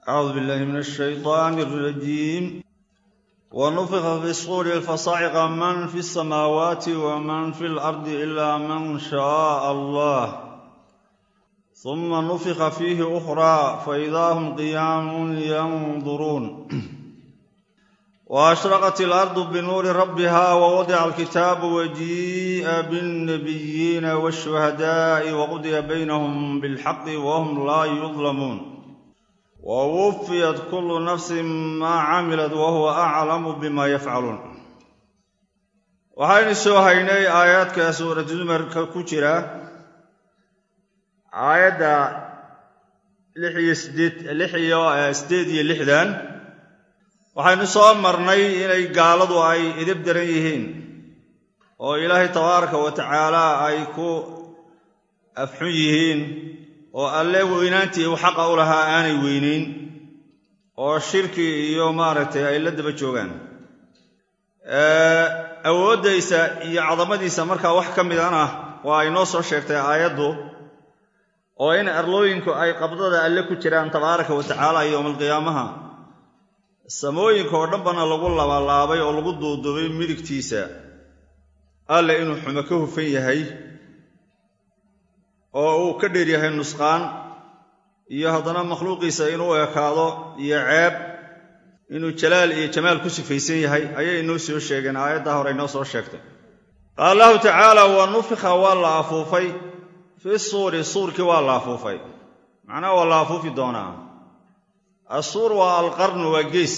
أعوذ بالله من الشيطان الرجيم ونفخ في الصور فصعق من في السماوات ومن في الأرض إلا من شاء الله ثم نفخ فيه أخرى فإذا هم قيام ينظرون وأشرقت الأرض بنور ربها ووضع الكتاب وجيء بالنبيين والشهداء وقضي بينهم بالحق وهم لا يظلمون ووفيت كل نفس ما عملت وهو أعلم بما يفعلون وحين سوهيني آيات كسورة زمر كجرة آيات لحية سديدية لحدان waxaynu soo marnay inay gaaladu ay idib daran yihiin oo Ilaahay tabaaraka wa tacaala ay ku afxun yihiin oo alle weynaantii uu xaq u lahaa aanay weynayn oo shirki iyo maaragtay ay la daba joogaan awoodaysa iyo cadamadiisa marka wax ka mid ah waa ay noo soo sheegtay aayaddu oo in arlooyinku ay qabdada alle ku jiraan tabaaraka wa tacaala yawmal qiyaamaha samooyinka oo dhanbana lagu laabay oo lagu duuduubay midigtiisa alle inuu xumo ka hufan yahay oo uu ka dheer yahay nusqaan iyo haddana makhluuqiisa inuu ekaado iyo ceeb inuu jalaal iyo jamaal ku sifaysan yahay ayay inoo soo sheegeen aayadda hore inoo soo sheegtay qaala allahu tacaala wa nufikha waa la afuufay fi suurkii waa la afuufay macnaha waa la afuufi doonaa الصور والقرن وجيس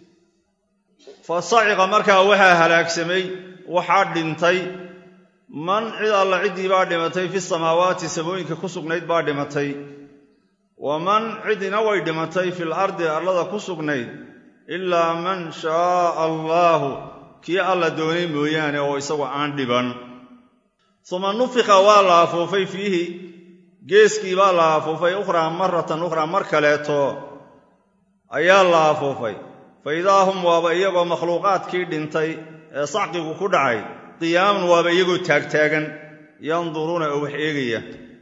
فصعق مركا وحا هلاكسمي وحا دنتي من عد الله عدي بعد متي في السماوات سموينك كسغنيد بعد متي ومن عد نوي دمتي في الارض الله كسغنيد الا من شاء الله كي الله دوني مويانه او اسو ان دبن ثم نفخ ولا فوفي فيه جيسكي ولا فوفي اخرى مركلهتو ayaa la afuufay faydaahum waaba iyagoo makhluuqaadkii dhintay ee sacqigu ku dhacay qiyaaman waaba iyagoo taagtaagan yanduruuna oo wax eegaya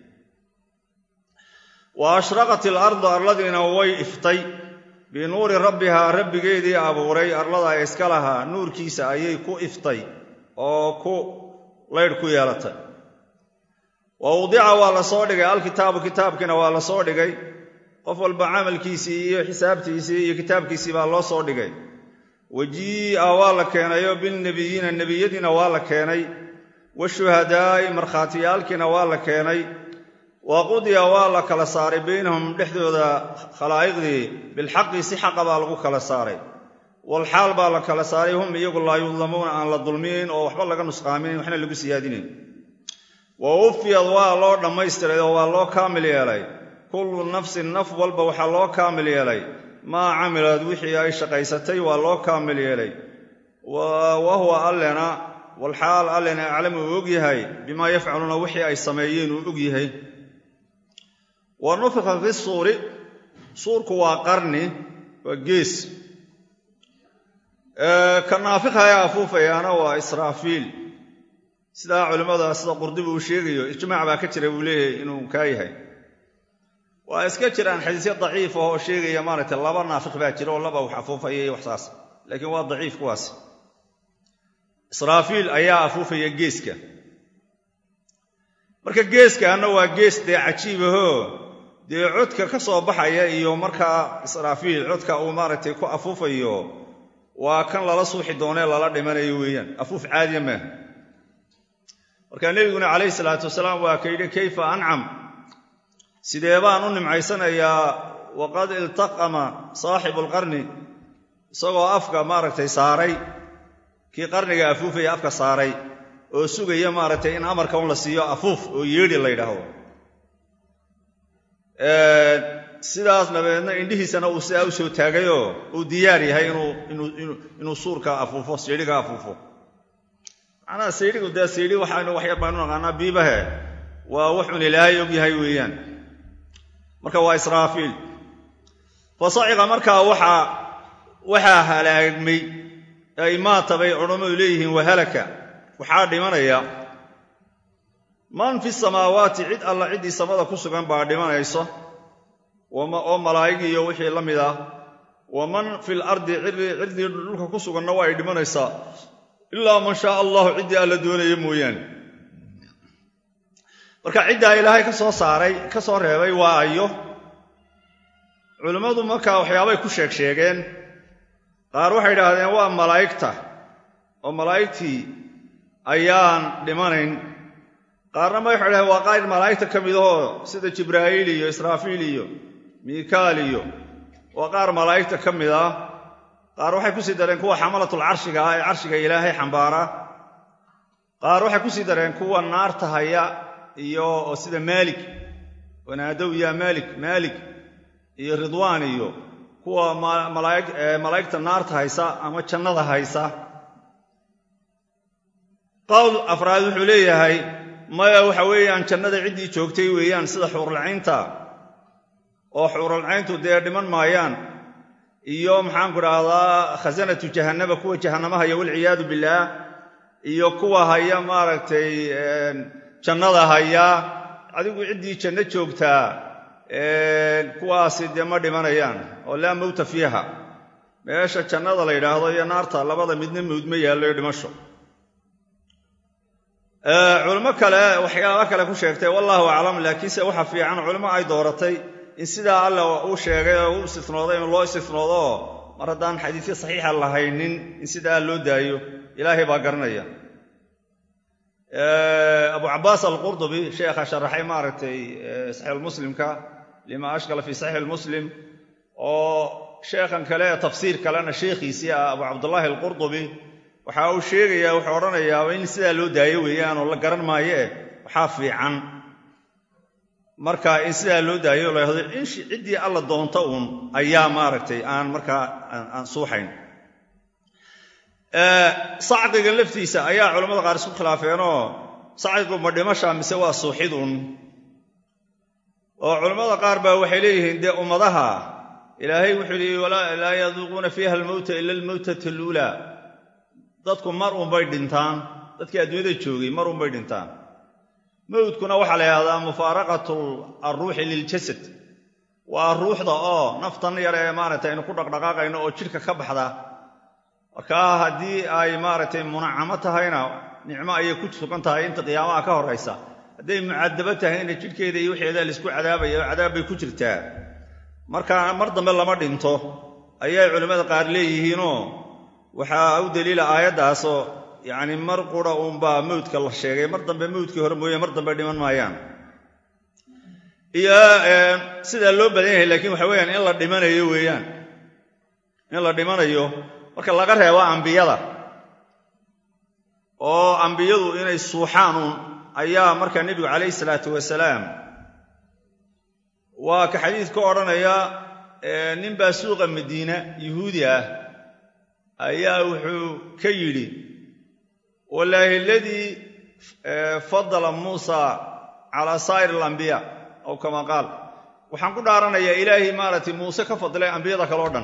wa ashraqat al-ardu arladina way iftay binuuri rabbiha rabbigeedii abuuray arlada iska lahaa nuurkiisa ayay ku iftay oo ku leer ku yeelatay wa wadi'a waa la soo dhigay al-kitaabu kitaabkina waa la soo dhigay qof walba amalkiisii iyo xisaabtiisii iyo kitaabkiisii baa loo soo dhigay waji'a waa la keenayo bin nabiyina nabiyadina waa la keenay washuhadaa'i markhaatiyaalkina waa la keenay wa qudiya waa la kala saaray baynahum dhexdooda khalaa'iqdii bil haqqi si xaq baa lagu kala saaray wal xaal baa la kala saaray hum iyagu la yudlamuuna aan la dulmiin oo waxba laga nusqaamin waxna lagu siyaadinin wa ufiyad waa loo dhamaystiray oo waa loo kaamil yeelay كل نفس نف والبا وحا لو كامل يلي ما عملت وحي اي شقيستي ولو كامل يلي وهو علنا والحال علنا اعلم وغيهي بما يفعلون وحي اي سميين وغيهي ونفخ في الصور صور كوا قرني وجيس كنافخها يا افوفي انا واسرافيل سدا علماء سدا قردبي و شيغيو اجماع با كجيره uu leeyahay inuu ka yahay waa iska jiraan xadiisyo daciif oo sheegaya maaragtay laba naafiq baa jiro oo laba wax afuufayay wax saas laakiin waa daciif kuwaas Israafiil ayaa afuufaya geeska marka geeskaana waa gees cajiib ah dee codka ka soo baxaya iyo marka Israafiil codka uu maaragtay ku afuufayo waa kan lala suuxi doonay lala dhimanayo weeyaan afuuf caadi ma marka nabiguna kaleey salaatu wasalaam waa kayde kayfa an'am sidee baan u nimcaysanayaa waqad iltaqama saaxibul qarni isagoo afka maaragtay saaray kii qarniga afuufay afka saaray oo sugaya maaragtay in amarka uu la siiyo afuuf oo yeedhi la yiraahdo sidaas nabeedna indhihiisana uu si u soo taagayo uu diyaar yahay inuu suurka afuufo seediga afuufo ana seedigu daa seedi waxaanu wax yar baan u naqaanaa biibaha waa wuxuu ilaahay og yahay weeyaan marka waa Israafiil fasa'iqa marka waxa halaagmay ay ma tabay culimadu leeyihiin wahalaka waxa dhimanaya man fi samaawaati cid alla cidi samada ku sugan baa dhimanayso oo malaa'ig iyo wixii la mid ah waman fil ardi cidii dhulka ku suganna waa ay dhimanaysaa ilaa man shaa allahu ciddii alla doonaya mooyaane marka ciddaa ilaahay ka soo saaray ka soo reebay waa ayo culimmadu markaa waxyaabay ku sheegeen qaar waxay idhaahdeen waa malaa'igta oo malaa'igtii ayaan dhimanayn qaarna waxay idhahdeen waa qaar malaa'igta ka mid ahoo sida jibraa'iil iyo israafiil iyo miikaal iyo waa qaar malaa'igta ka mid ah qaar waxay ku sii dareen kuwa xamalatul carshiga ah ee carshiga ilaahay xambaara qaar waxay ku sii dareen kuwa naarta haya iyo oo sida maalik wanaadow yaa maalik iyo ridwaan iyo kuwa malaa'igta naarta haysa ama jannada haysa qowl afraad wuxuu leeyahay maya waxa weeyaan jannada ciddii joogtay weeyaan sida xuurulcaynta oo xuurulcayntu dee dhiman maayaan iyo maxaan ku dhahdaa khasanatu jahannaba kuwa jahannama haya walciyaadu billaah iyo kuwa haya maaragtay jannada haya adigu ciddii janno joogtaa kuwaasi dee ma dhimanayaan oo laa mawta fiiha meesha jannada la yidhaahdo iyo naarta labada midna mawd ma yaallo dhimasho culimo kale waxyaaba kale ku sheegtay wallahu aclam laakiinse waxa fiican culimo ay dooratay in sidaa alla uu sheegay oo u istisnooday in loo istisnoodo mar haddaan xadiisyo saxiixa lahaynin in sidaa loo daayo ilaahay baa garanaya abu cabaas alqurdubi sheekha sharaxay maaragtay saxiixulmuslimka lima ashkala fi saxiixilmuslim oo sheekhan kale tafsiir kalena sheekhiisii ah abu cabdullaahi alqurdubi waxa uu sheegayaa wuxuu odhanayaa in sidaa loo daayo weeyaan oo la garan maaye waxaa fiican marka in sidaa loo daayo la yidhaahdo in ciddii alla doonta uun ayaa maaragtay aan markaa aan suuxayn sacqiga laftiisa ayaa culammada qaar isku khilaafeenoo sacqigu ma dhimasha mise waa suuxidun oo culammada qaar baa waxay leeyihiin dee ummadaha ilaahay wuxuu yihi laa yaduuquuna fiiha almowta ila almowtata aluulaa dadku mar unbay dhintaan dadkii adduunyada joogay mar unbay dhintaan mawdkuna waxaa la yidhahdaa mufaaraqatu alruuxi liljasad waa ruuxda oo naftan yar ee maaragtay aynu ku dhaqdhaqaaqayno oo jidhka ka baxda markaa haddii ay maaragtay munacamo tahayna nicmo ayay ku sugan tahay inta qiyaamaha ka horraysa hadday mucadabo tahayna jidhkeeda iyo wixeeda laisku cadaabaya oo cadaab bay ku jirtaa markaa mar dambe lama dhinto ayay culimmada qaar leeyihiinoo waxaa u daliila aayaddaasoo yacni mar qura uunbaa mawdka la sheegay mar dambe mawdkii hore mooye mar dambe dhiman maayaan iyo sidaa loo badan yahay laakiin waxa weeyaan in la dhimanayo weeyaan in la dhimanayo marka laga reebo ambiyada oo ambiyadu inay suuxaan uun ayaa markaa nebigu calayhi salaatu wasalaam waa ka xadiidka odhanaya ninbaa suuqa madiina yuhuudi ah ayaa wuxuu ka yidhi wallaahi aladii fadala muusa calaa saa'ir alambiyaa aw kama qaal waxaan ku dhaaranayaa ilaahay maaragtay muuse ka fadlay ambiyada kale o dhan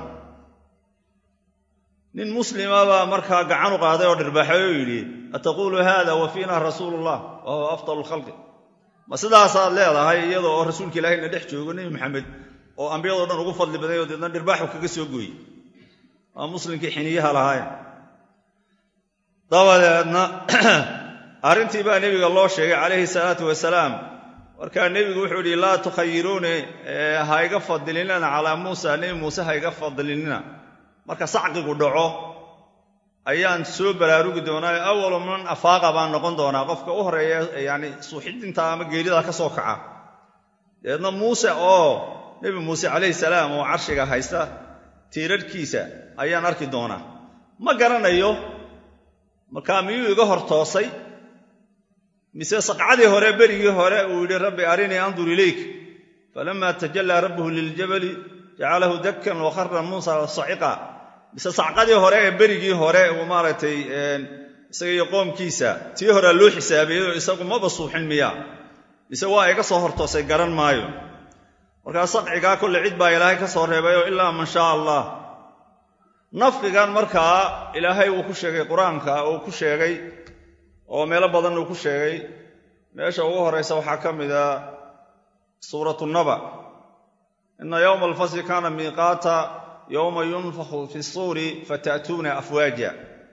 nin muslima baa markaa gacan u qaaday oo dhirbaaxay oo yidhi ataquulu haada wa fiina rasuulullah wa huwa afdalu lkhalqi ma sidaasaad leedahay iyada oo rasuulka ilaahayna dhex joogo nebi maxamed oo ambiyadoo dhan ugu fadli baday oo deedna dhirbaaxu kaga soo gooyey waa muslimkii xiniyaha lahaayeen dabadeedna arrintii baa nebiga loo sheegay calayhi salaatu wasalaam markaa nebigu wuxuu yidhi laa tukhayiruuni ha iga fadilinina calaa muusa nebi muuse ha iga fadilinina marka sacqigu dhaco ayaan soo baraarugi doonaa awalu man afaaqa baan noqon doonaa qofka u horeeya yani suuxidinta ama geelida ka soo kaca dabeedna muuse oo nebi muuse calayhi salaam oo carshiga haysta tiirarhkiisa ayaan arki doonaa ma garanayo markaa miyuu iga hor toosay mise saqcadii hore berigii hore uu yidhi rabbi arinii andur ilayk falammaa tajallaa rabbuhu liljabali jacalahu dakkan wa khara muusa saciqa mise sacqadii hore ee berigii hore uu maaragtay isaga iyo qoomkiisa tii horea loo xisaabeeyey oo isagu maba suuxin miya mise waa iga soo hortoosay garan maayo markaa saqcigaa kolle cid baa ilaahay ka soo reebayoo ilaa man shaa allah nafqigan markaa ilaahay uu ku sheegay qur-aanka uu ku sheegay oo meelo badan uu ku sheegay meesha ugu horraysa waxaa ka mida suuratu naba إن يوم الفصل كان ميقاتا يوم ينفخ في الصور فتأتون أفواجا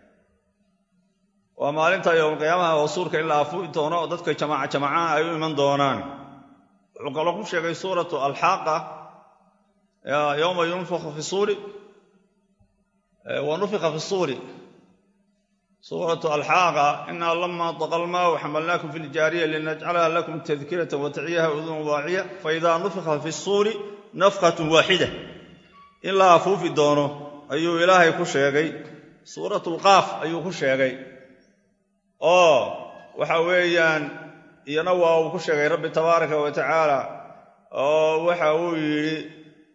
وما لنت يوم القيامة وصورك إلا أفوج دونا وددك جماعة أيوم من دونان وقالكم شيء سورة الحاقة يوم ينفخ في الصور ونفخ في الصور سورة الحاقة إنا لما طغى الماء وحملناكم في الجارية لنجعلها لكم تذكرة وتعيها أذن واعية فإذا نفخ في الصور نفخة واحدة إلا أفوف دونه أيو إلهي كشيغي سورة القاف أيو كشيغي وحويان ينوى كشيغي رب تبارك وتعالى وحوي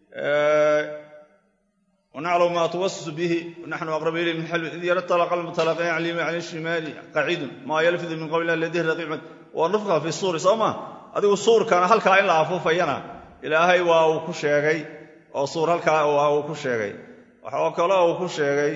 ونعلم ما توسس به ونحن أقرب إليه من حلم إذ يرتلق المتلقين عليم عن الشمال قعيد ما يلفظ من قول الذي رقيب ونفخ في الصور سوما هذه الصور كان هل كان إلا أفوف ينا إلهي واو كشيغي oo suur halka uu ku sheegay waxa kale oo ku sheegay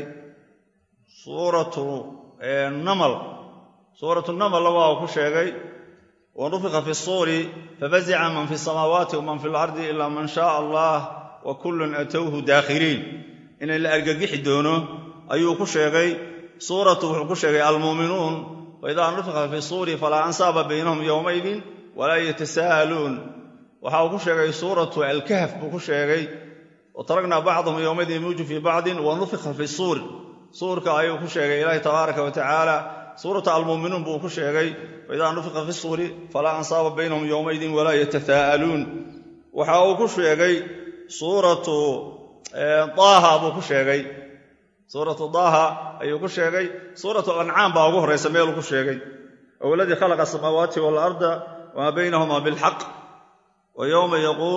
suuratu namal waa ku sheegay ونفخ في الصور ففزع من في السماوات ومن في الأرض إلا من شاء الله وكل أتوه داخرين إن الأرجح دونه أيو ku sheegay suuratu ku sheegay المؤمنون وإذا نفخ في الصور فلا أنساب بينهم يومئذ ولا يتساءلون waxaa ku sheegay suuratu al-kahf ku sheegay وتركنا بعضهم يومئذ يموج في بعض ونفخ في الصور suurka ayuu ku sheegay ilaahay tabaaraka wa taala suuratu al-mu'minuun buu ku sheegay وإذا نفخ في الصور فلا أنصاب بينهم يومئذ ولا يتساءلون waxa uu ku sheegay suuratu طه buu ku sheegay suuratu طه ayuu ku sheegay suuratu al-an'am baa ugu horeysa meel uu ku sheegay والذي خلق السماوات والأرض وما بينهما بالحق ويوم يقول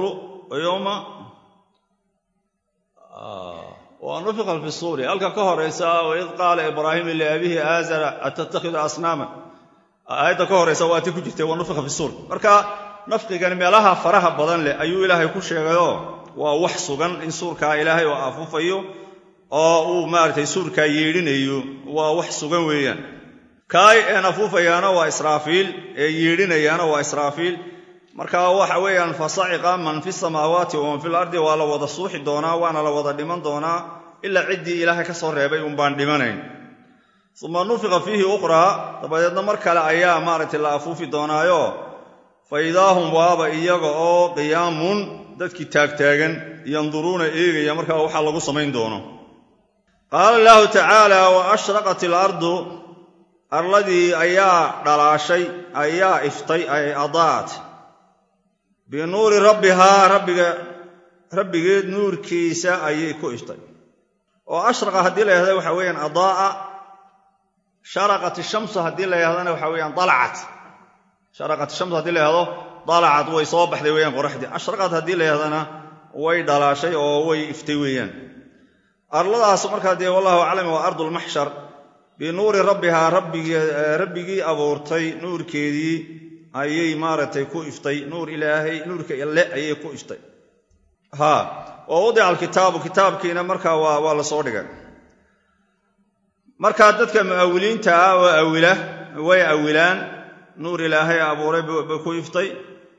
ونفخ في الصور ألقى كهريسا وإذ قال إبراهيم لأبيه آزر أتتخذ أصناما آية كهريسا واتيكو جرتي ونفخ في الصور marka nafqigan meelaha faraha badan leh ayuu ilaahay ku sheegayo waa wax sugan in suurka ilaahay oo afufayo oo uu maartay suurka yeedhinayo waa wax sugan weeyaan kaay aan afufayaana waa Israafiil ee yeedhinayana waa Israafiil marka waxa weeyaan fasa'iqa man fi samaawaati wa man fil ardi wala wada suuxi doona waana la wada dhiman doona illa cidii ilaahay ka soo reebay baan dhimanayn thumma nufiqa fihi ukhra tabadeedna mar kale ayaa maartay la afuufi doonaayo faydahum waaba iyaga oo qiyaamun dadkii taagtaagan yanduruuna eegaya marka waxa lagu sameyn doono qala allah ta'ala wa ashraqatil ardu arladii ayaa dhalaashay ayaa iftay ay adaat بنور ربها ربيgeed nuurkiisa ayay ku iftay oo ashraqa hadii la yiraahdo waxa weeyaan adaa sharaqat ash-shams hadii la yiraahdo waxa weeyaan dalacat sharaqat ash-shams hadii la yiraahdo dalacat way soo baxday weeyaan qorraxdii ashraqat hadii la yiraahdo way dhalaashay oo way iftay weeyaan arladaas marka dee wallahu a'lam wa ardul mahshar بنور ربها rabbigi abuurtay nuurkeedii ayay maaratay ku iftay nuur ilaahay nuurka alle ayay ku iftay oo wada kitaabkiina marka waa la soo dhigay marka dadka muawiliinta way awilaan nuur ilaahay abuuray ku iftay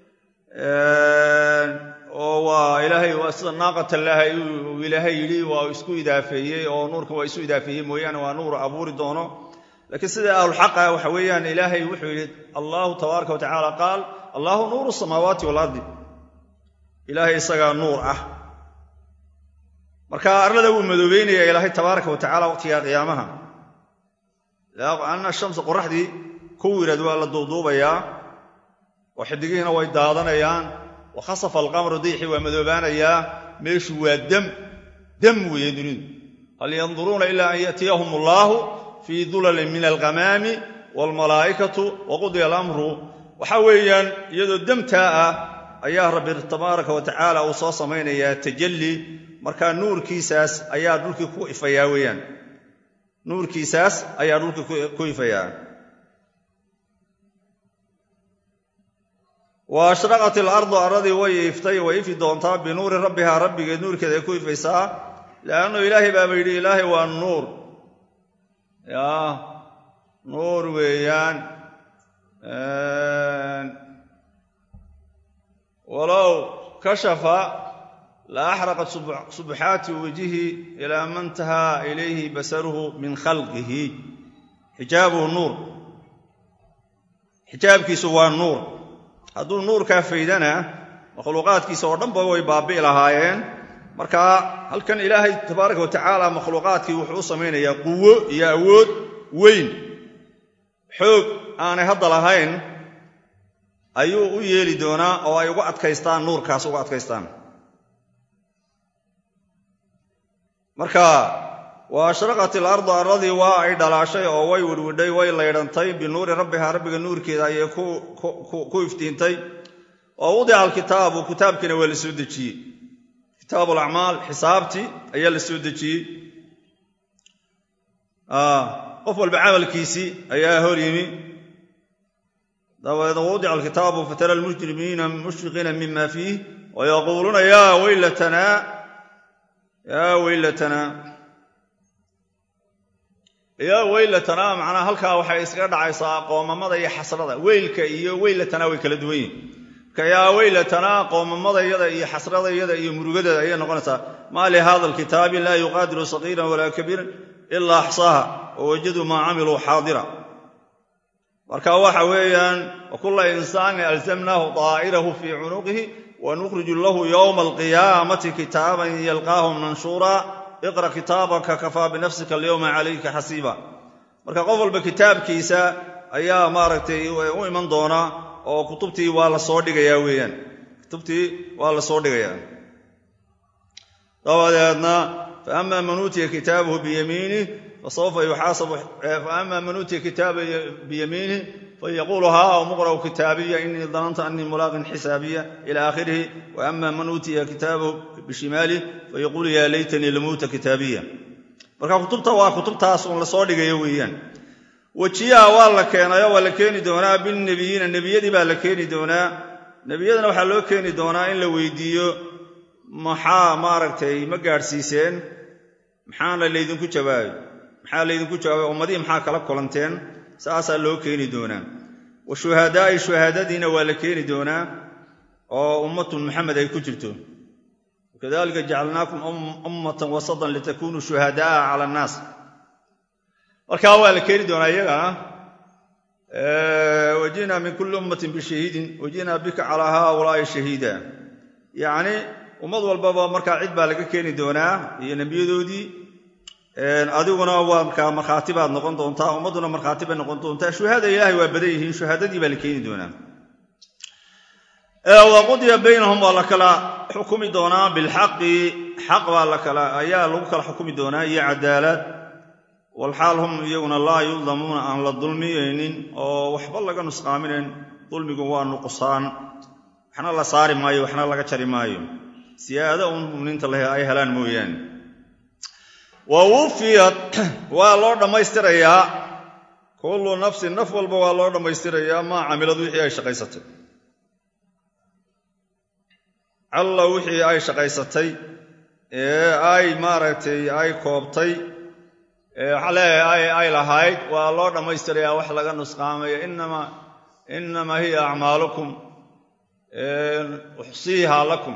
oo waa ilaahay waa sida naaqata ilaahay yiri waa isku idaafeeyay oo nuurka waa isku idaafeeyay mooyaan waa nuur abuuri doono لكن سيدة أهل الحق وحويان إلهي وحويد الله تبارك وتعالى قال الله نور السماوات والأرض إلهي سقى نور مركا أرلده ومدوبين يا إلهي تبارك وتعالى وقتها قيامها لأن الشمس قرح دي كورة دوال الضوضوبة يا وحدقين ويدادنا يا وخصف القمر ديحي ومدوبان يا ميشوا دم ويدرين هل ينظرون إلا أن يأتيهم الله في ظلل من الغمام والملائكة وقضي الأمر وحويا يدو الدمتاء أيها رب تبارك وتعالى وصاص مين يا تجلي مركان نور كيساس أيها دولك كوئفياويا نور كيساس أيها دولك كوئفيا وأشرقت الأرض أرضي ويفتي ويفي دونتا بنور ربها ربي نور كذا كوئفيسا لأنه إلهي بابيدي إلهي والنور يا نور ويان ولو كشف لأحرقت سبحات وجهه إلى ما انتهى إليه بصره من خلقه حجابه النور حجابك سوى النور هذو النور كافيدنا مخلوقات كيسو دنبا way baabi'i lahaayeen marka halkan ilaahay tabaaraka wa tacaala makhluuqaadkii wuxuu sameeyaa quwo iyo awood weyn xoog aan hadda lahayn ayuu u yeeli doonaa oo ay ugu adkaystaan nuurkaas ugu adkaystaan marka waa sharaqatil ardu aradi waa ay dhalaashay oo way wirwidhay way leedantay bi nuuri rabbiha rabbiga nuurkeeda ay ku iftiintay oo wadi'a alkitaabu kitaabkina waa la soo dejiyay kitaab al-a'maal xisaabti ayaa la soo dejiyay qof walba amalkiisi ayaa hor yimi daawada wadi'a alkitaabu fatara almujrimiina mushfiqina mimma fihi wa yaquluna ya waylatana macna halka waxay iskaga dhacaysaa qoomamada iyo xasrada weylka iyo waylatana way kala duwan yihiin كيا ويلتنا قوم مضيدا إيه حسردا يدا إيه مرجدا إيه نقولنا ما لهذا الكتاب لا يغادر صغيرا ولا كبيرا إلا أحصاها ووجدوا ما عملوا حاضرا وركوا حويا وكل إنسان ألزمناه طائره في عنقه ونخرج له يوم القيامة كتابا يلقاه منشورا اقرأ كتابك كفى بنفسك اليوم عليك حسيبا وركا قفل بكتاب كيسا أيا ماركتي وإيمان دونا oo kutubtii waa la soo dhigayaa weeyaan kutubtii waa la soo dhigayaa dawadeedna fa amma man utiya kitaabahu bi yaminihi fa sawfa yuhasabu fa amma man utiya kitaabahu bi yaminihi fa yaqulu ha umqra'u kitaabiyya inni dhanantu anni mulaqin hisabiyya ila akhirih wa amma man utiya kitaabahu bi shimalihi fa yaqulu ya laytani lam uta kitabiyya marka kutubta waa kutubtaas oo la soo dhigayo weeyaan wajiya waa la keenayo waa la keeni doonaa bil nabiyina nabiyadii baa la keeni doonaa nabiyadana waxa loo keeni doonaa in la weydiiyo maxaa maaragtay ma gaarsiiseen maxaana leedinku jawaabay ummadii maxaa kala kulanteen saasa loo keeni doonaa wa shuhadadiina waa la keeni doonaa oo ummatu maxamed ay ku jirto kadalika jacalnaakum ummatan wasatan litakunu shuhadaa ala an-nas marka waa la keeni doonaa iyagana wajina min kulli ummatin bi shahidin wajina bika ala haula'i shahida yaani ummad walba marka cid baa laga keeni doonaa iyo nabiyadoodii adiguna waa marka marxaatibaad noqon doontaa ummaduna marxaatibaad noqon doontaa shuhada ilaahay waa badan yihiin shuhadadii baa la keeni doonaa wa qudiya baynahum wa lakala hukumi doonaa bil haqqi haqq wa lakala ayaa lagu kala xukumi doonaa iyo cadaalad والحال هم يقولون لا يظلمون عن الظلمين أو وحب الله كانوا سقامين ظلم جوان نقصان إحنا الله صار مايو إحنا الله كشري مايو سيادة من أنت الله أي هلان مويان ووفيت والله ما يستريا كل نفس نفول بالله ما يستريا ما عمل ذي أي شقيستي الله وحي أي شقيستي أي مارتي أي كوبتي على أي لهايد والله ما يستريا وحلا جنوس قامية إنما هي أعمالكم أحصيها لكم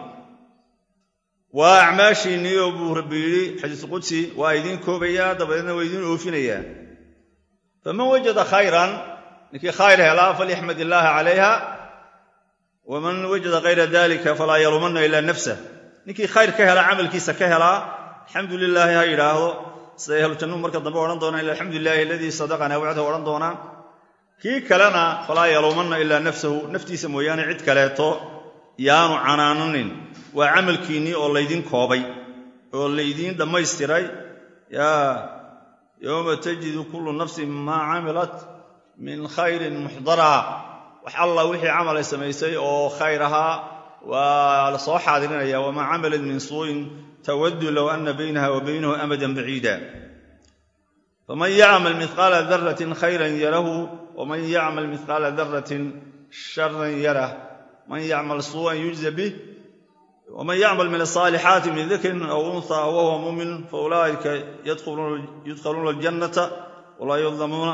وأعماشي نيوب ربي حديث قدسي وأيدين كوبيا دبنا وأيدين أوفينيا فمن وجد خيرا لكي خيرها لا فليحمد الله عليها ومن وجد غير ذلك فلا يلومن إلا نفسه لكي خير كهلا عمل كيس كهلا الحمد لله هاي راهو سيهل جنون مركز دبا وران دونا إلا الحمد لله الذي صدقنا وعده وران دونا كي كلنا فلا يلومن إلا نفسه نفتي سمويان عد كلاته يانو عنانن وعمل كيني أو ليدين كوبي أو ليدين دم يستري يا يوم تجد كل نفس ما عملت من خير محضرها وحالله وحي عمل سميسي أو خيرها ولصوح عدنا وما عمل من سوء تود لو أن بينها وبينه أمدا بعيدا فمن يعمل مثقال ذرة خيرا يره ومن يعمل مثقال ذرة شرا يره من يعمل سوءا يجزى به ومن يعمل من الصالحات من ذكر أو أنثى وهو مؤمن فأولئك يدخلون الجنة ولا يظلمون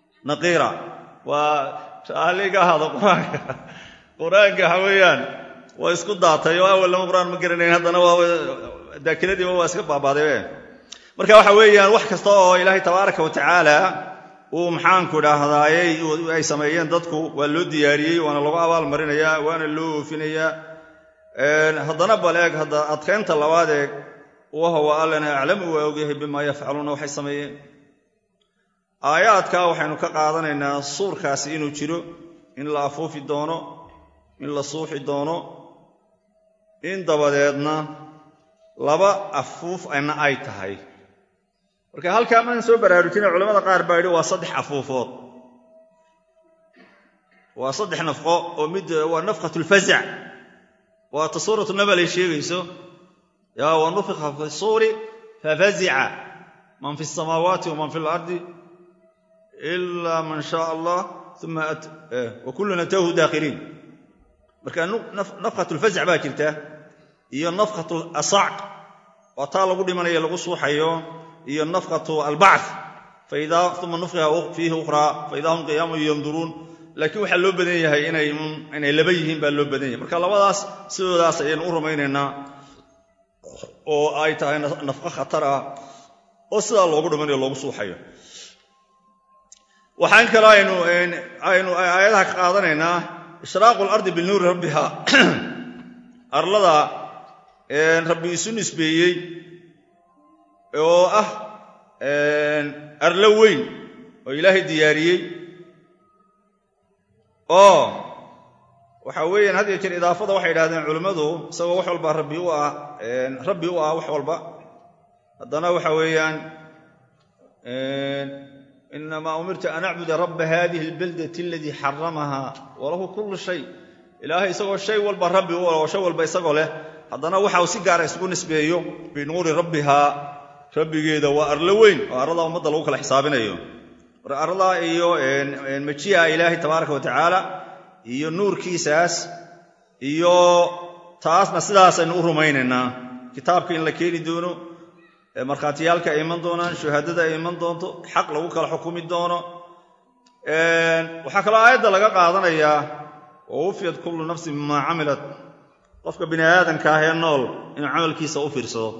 نقيرا وشاليك هذا قرآن حويان waa isku daatay oo awal lama quraan ma garanayn haddana waa daakiladii waa iska baabaaday marka waxa weeyaan wax kasta oo ilaahay tabaaraka wa tacaala uu maxaan ku dhaahdaayay ay sameeyeen dadku waa loo diyaariyey waana lagu abaal marinayaa waana loo oofinayaa haddana baleeg hadda adkeynta labaad ee wahuwa allana aclamu waa ogyahay bimaa yafcaluuna waxay sameeyeen aayaadka waxaynu ka qaadanaynaa suurkaasi inuu jiro in la afuufi doono in la suuxi doono in dabadeedna laba afuuf ayna ay tahay marka halkaa maan soo baraarujinay culamada qaar baa yidhi waa 3 afuufood waa 3 nafqo oo mid waa nafqatul fazac waa suuratu nabal ay sheegayso yaa wa nufikha fi suri fafazi'a man fi samawati wa man fi al-ardi illa man sha Allah thumma wa kulluna tahu dakhirin marka nafqatul fazac baa jirta iyo nafqatul asaq wa taa lagu dhimanayo lagu suuxayo iyo nafqatu al-ba'th fa idha thumma nufikha fihi ukhra fa idha hum qiyamun yanzurun laakiin waxa loo badan yahay inay laba yihiin baa loo badan yahay marka labadaas sidoodaas ayaan u rumaynaynaa oo ay tahay nafqa khatar ah oo sida loogu dhimanayo loogu suuxayo waxaan kale aynu aayadaha ka qaadanaynaa ishraaqul ardi bil nuuri rabbiha arlada rabbi isu nisbeeyey oo ah arlo weyn oo ilaahay diyaariyey oo waxa weeyaan had iyo jeer idaafada waxay yiraahdeen culimadu isagoo wax walba rabbi u ah wax walba haddana waxa weeyaan inma umirtu an a'budu rabb hadhihi albaldati alladhi harramaha wa lahu kullu shay ilaahay isagoo shay walba rabbi u ah shay walba isagoo leh haddana waxa uu si gaar ah isugu nisbeeyo bi nuuri rabbiha rabbigeeda waa arlo weyn oo arlada ummadda lagu kala xisaabinayo arlada iyo majiya ilaahay tabaaraka wa tacaala iyo nuurkiisaas iyo taasna sidaas aynu u rumaynaynaa kitaabka in la keeni doono markhaatiyaalka ay iman doonaan shuhaadada ay iman doonto xaq lagu kala xukumi doono waxaa kaloo aayadda laga qaadanayaa oo ufiyad kullu nafsin bimaa camilat qofka bini aadanka ah ee nool inuu camalkiisa u fiirsado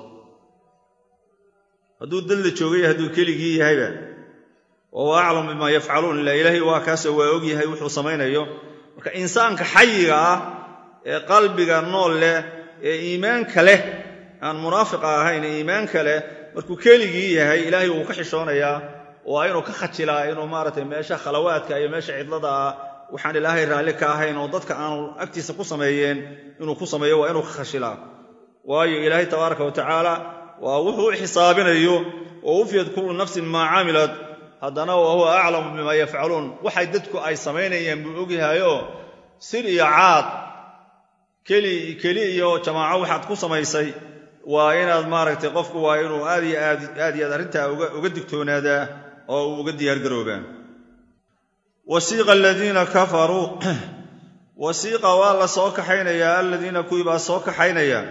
hadduu dalla joogay hadduu keligii yahayba oo aclam bimaa yafcaluun ila ilaahay waa kaasoo waa ogyahay wuxuu samaynayo marka insaanka xayiga ah ee qalbiga nool leh ee iimaanka leh aan munaafiq ahayn iimaanka leh markuu keligii yahay ilaahay uu ka xishoonayaa waa inuu ka khajilaa inuu maaragtay meesha khalawaadka iyo meesha cidlada waxaan ilaahay raalli ka ahayn oo dadka aanu agtiisa ku sameeyeen inuu ku sameeyo waa inuu ka khashilaa waayo ilaahay tabaaraka wa tacaala waa wuxuu xisaabinayo oo ufiyad kullu nafsin maa camilat haddana wa huwa aclamu bimaa yafcaluun waxay dadku ay samaynayaan buu ogyahayo sir iyo caad keli iyo jamaaco waxaad ku samaysay waa inaad maaragtay qofku waa inuu aad iyo aad arrintaa uga digtoonaadaa oo uu uga diyaargaroobaa wasiiqa aladiina kafaruu wasiiqa waa la soo kaxaynayaa aladiina kuwii baa soo kaxaynaya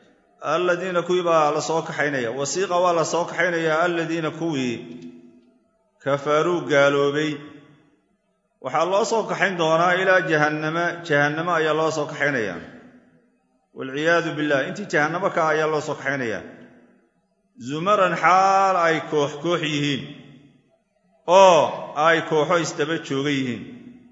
wasiiqa waa la soo kaxaynayaa aladiina kuwii kafaruu gaaloobay waxaa loo soo kaxayn doonaa ilaa jahannama ayaa loo soo kaxaynayaa walciyaadu billah intii jahannamo ka ayaa loo soo kaxaynayaa zumaran xaal ay koox yihiin oo ay kooxo isdaba jooga yihiin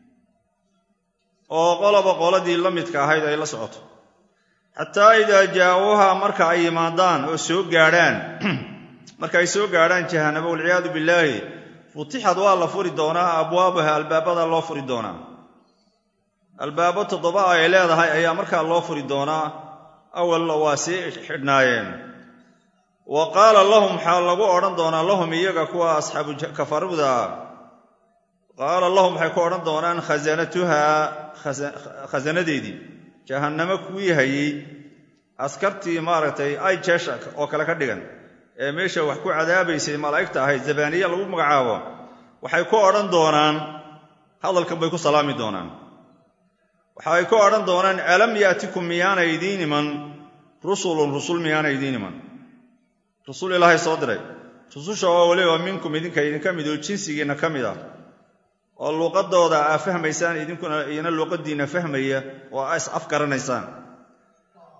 oo qoloba qoladii la midka ahayd ay la socoto xataa idaa jaawuhaa marka ay yimaadaan oo soo gaadhaan marka ay soo gaadhaan jahannamo walciyaadu billaahi futixad waa la furi doonaa abwaabaha albaabada loo furi doonaa albaabo 7 ay leedahay ayaa markaa loo furi doonaa awalna waa sii xidhnaayeen wa qaala lahum waxaa lagu odhan doonaa lahum iyaga kuwa asxaabu kafaruda qaala lahum waxay ku odhan doonaan khasanadeedii jahannamo kuwii hayey askartii maaragtay ay jeesha oo kale ka dhigan ee meesha wax ku cadaabaysay malaa'igta ahayd zabaaniya lagu magacaabo waxay ku odhan doonaan hadalkan bay ku salaami doonaan waxay ku odhan doonaan alam yaatikum miyaana idiin iman rusul miyaana idiin iman rasuul ilaahay soo diray rususha oo waliba minkum idinka mid oo jinsigiina ka mid ah oo luqadooda aa fahmaysaan idinkuna iyana luqadiina fahmaya oo is afgaranaysaan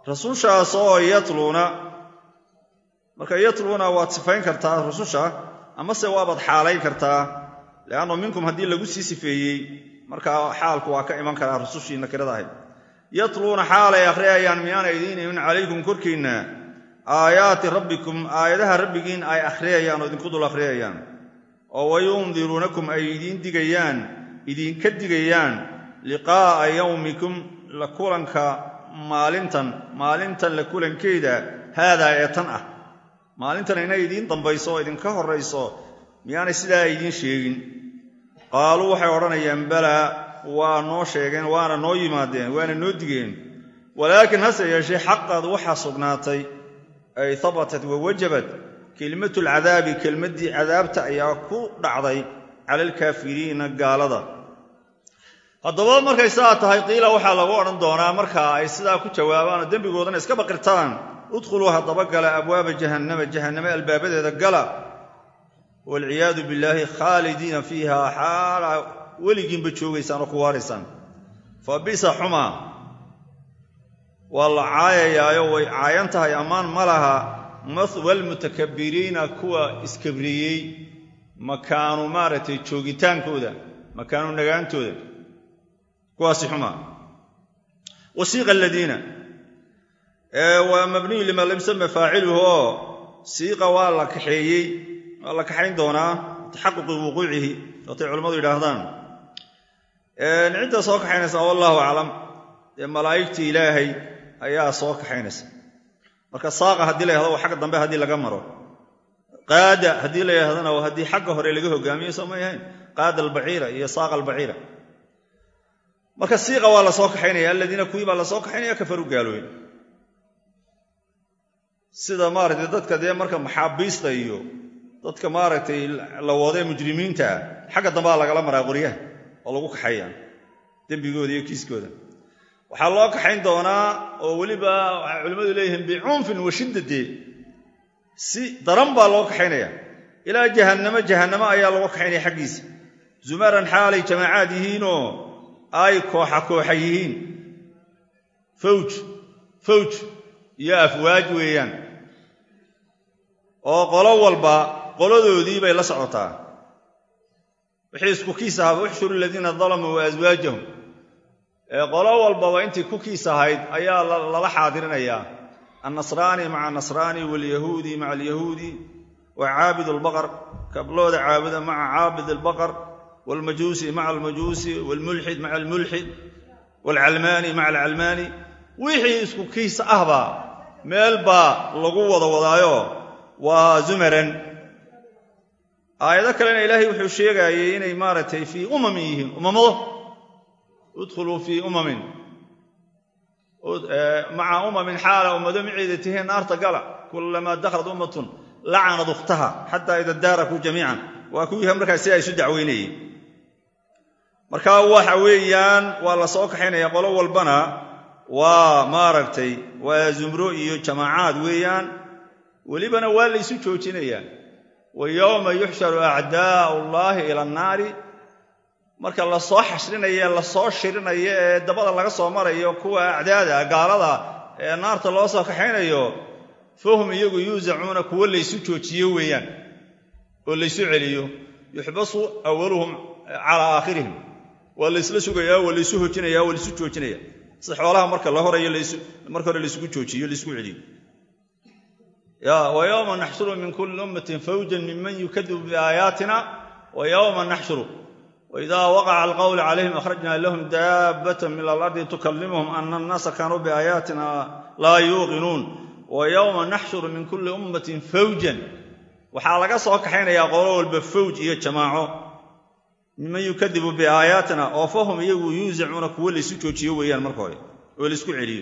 rusushaas oo yatluuna marka yatluuna waad sifayn kartaa rususha ama se waabad xaalayn kartaa laano minkum haddii lagu sii sifeeyey marka xaalku waa ka iman karaa rusushii nakirada ahayd yatluuna xaalay akhriyayaan miyaana idiin imin calaykum korkiinna aayaati rabbikum aayadaha rabbigiin ay akhriyayaan oo idinku dul akhriyayaan oo wayundiruunakum ay idiin digayaan idinka digayaan liqaa'a yawmikum la kulanka maalintan la kulankeeda haadaa ee tan ah maalintan inay idiin dambayso oo idinka horrayso miyaanay sidaa idiin sheegin qaaluu waxay odhanayaan balaa waa noo sheegeen waana noo yimaadeen waana noo digeen walaakin hase yeeshee xaqaad waxaa sugnaatay ay habatat wawajabad kelimatu alcadaabi kelmaddii cadaabta ayaa ku dhacday cala alkaafiriina gaalada haddaba markay saa tahay qiila waxaa lagu odhan doonaa marka ay sidaa ku jawaabaan oo dembigoodana iska baqirtaan udkhuluu haddaba gala abwaaba jahanname albaabadeeda gala waalciyaadu billaahi khaalidiina fiiha xaala weligiinba joogaysaan oo ku waaraysaan fa bisa xumaa waa la caayayaayo way caayan tahay ammaan ma laha mathwa almutakabbiriina kuwa iskabriyey makaanu maaragtay joogitaankooda makaanu nagaantooda kuwaasi xumaa wasiiqa aladiina waa mabniyu lima lam yusama faaciluhu oo siiqa waa la kaxeeyey waa la kaxayn doonaa taxaquqi wuquucihi waatay culammadu yidhaahdaan cidda soo kaxaynaysa wallahu aclam ee malaa'igtii ilaahay ayaa soo kaxaynaysa marka saaqa haddii la yahdo waa xagga dambe haddii laga maro qaada haddii la yahdana waa haddii xagga hore laga hogaamiyo soo may ahayn qaada albaciira iyo saaqa albaciira marka siiqa waa la soo kaxaynaya aladiina kuwii baa la soo kaxaynaya kafaru gaalooyin sida maaragtay dadka dee marka maxaabiista iyo dadka maaragtay la wadee mujrimiinta xagga dambaa lagala maraa qoryaha oo lagu kaxeeyaa dembigooda iyo kiiskooda waxaa loo kaxayn doonaa oo weliba waxay culimmadu leeyihiin bicunfin wa shiddade si daran baa loo kaxaynaya ilaa jahannamo ayaa loo kaxaynaya xaggiisa zumaran xaalay jamaacaad yihiinoo ay kooxa yihiin fawj iyo afwaaj weeyaan oo qolo walba qoladoodii bay la socotaa wixii isku kiis ahaaba uxshuru aladiina dalamuu wa aswaajahum qolo walbaba intii ku kiis ahayd ayaa lala xaadirinayaa annasraani maca nasraani waalyahuudi maca alyahuudi wa caabid albaqar kablooda caabuda maca caabid albaqar waalmajuusi maca almajuusi waalmulxid maca almulxid waalcalmaani maca alcalmaani wixii isku kiis ahba meel baa lagu wada wadaayo waa zumaran aayado kalena ilaahay wuxuu sheegayey inay maaragtay fii umamin yihiin ummamado udkhuluu fii umamin maca umamin xaala ummado miceeda tihiin naarta gala kulamaa dakhalat ummatun lacanad ukhtaha xataa ida daarakuu jamiican waa kuwii markaas si ay isu dacweynayeen marka waxa weeyaan waa la soo kaxaynaya qolo walbana waa maaragtay waa zumro iyo jamaacaad weeyaan welibana waa la isu joojinayaa wa yowma yuxsharu acdaa'u llaahi ila annaari marka la soo xashrinayo la soo shirinayo ee dabada laga soo marayo kuwa acdaada gaalada ee naarta loo soo kaxaynayo fahum iyagu yuusacuuna kuwo laysu joojiyo weeyaan oo laysu celiyo yuxbasu awaluhum calaa aakhirihim waa laysla sugayaa waa laysu hojinayaa waa laysu joojinaya sida xoolaha marka la horayo marka hore laysugu joojiyo laysku celiyo wa yowma naxshuru min kulli ummatin fawjan minman yukadibu biaayaatina wa yowma naxshuru waidaa waqaca alqawlu calayhim akhrajna lahum daabbatan min alardi tukallimuhum ana annaasa kaanuu biaayaatina laa yuuqinuun wa yowma naxshuru min kulli ummatin fawjan waxaa laga soo kaxaynayaa qolo walba fawj iyo jamaaco minman yukadibu biaayaatina oo fahum iyagu yuusacuuna kuwo laysu joojiyo weeyaan marka hore oo laysku celiyo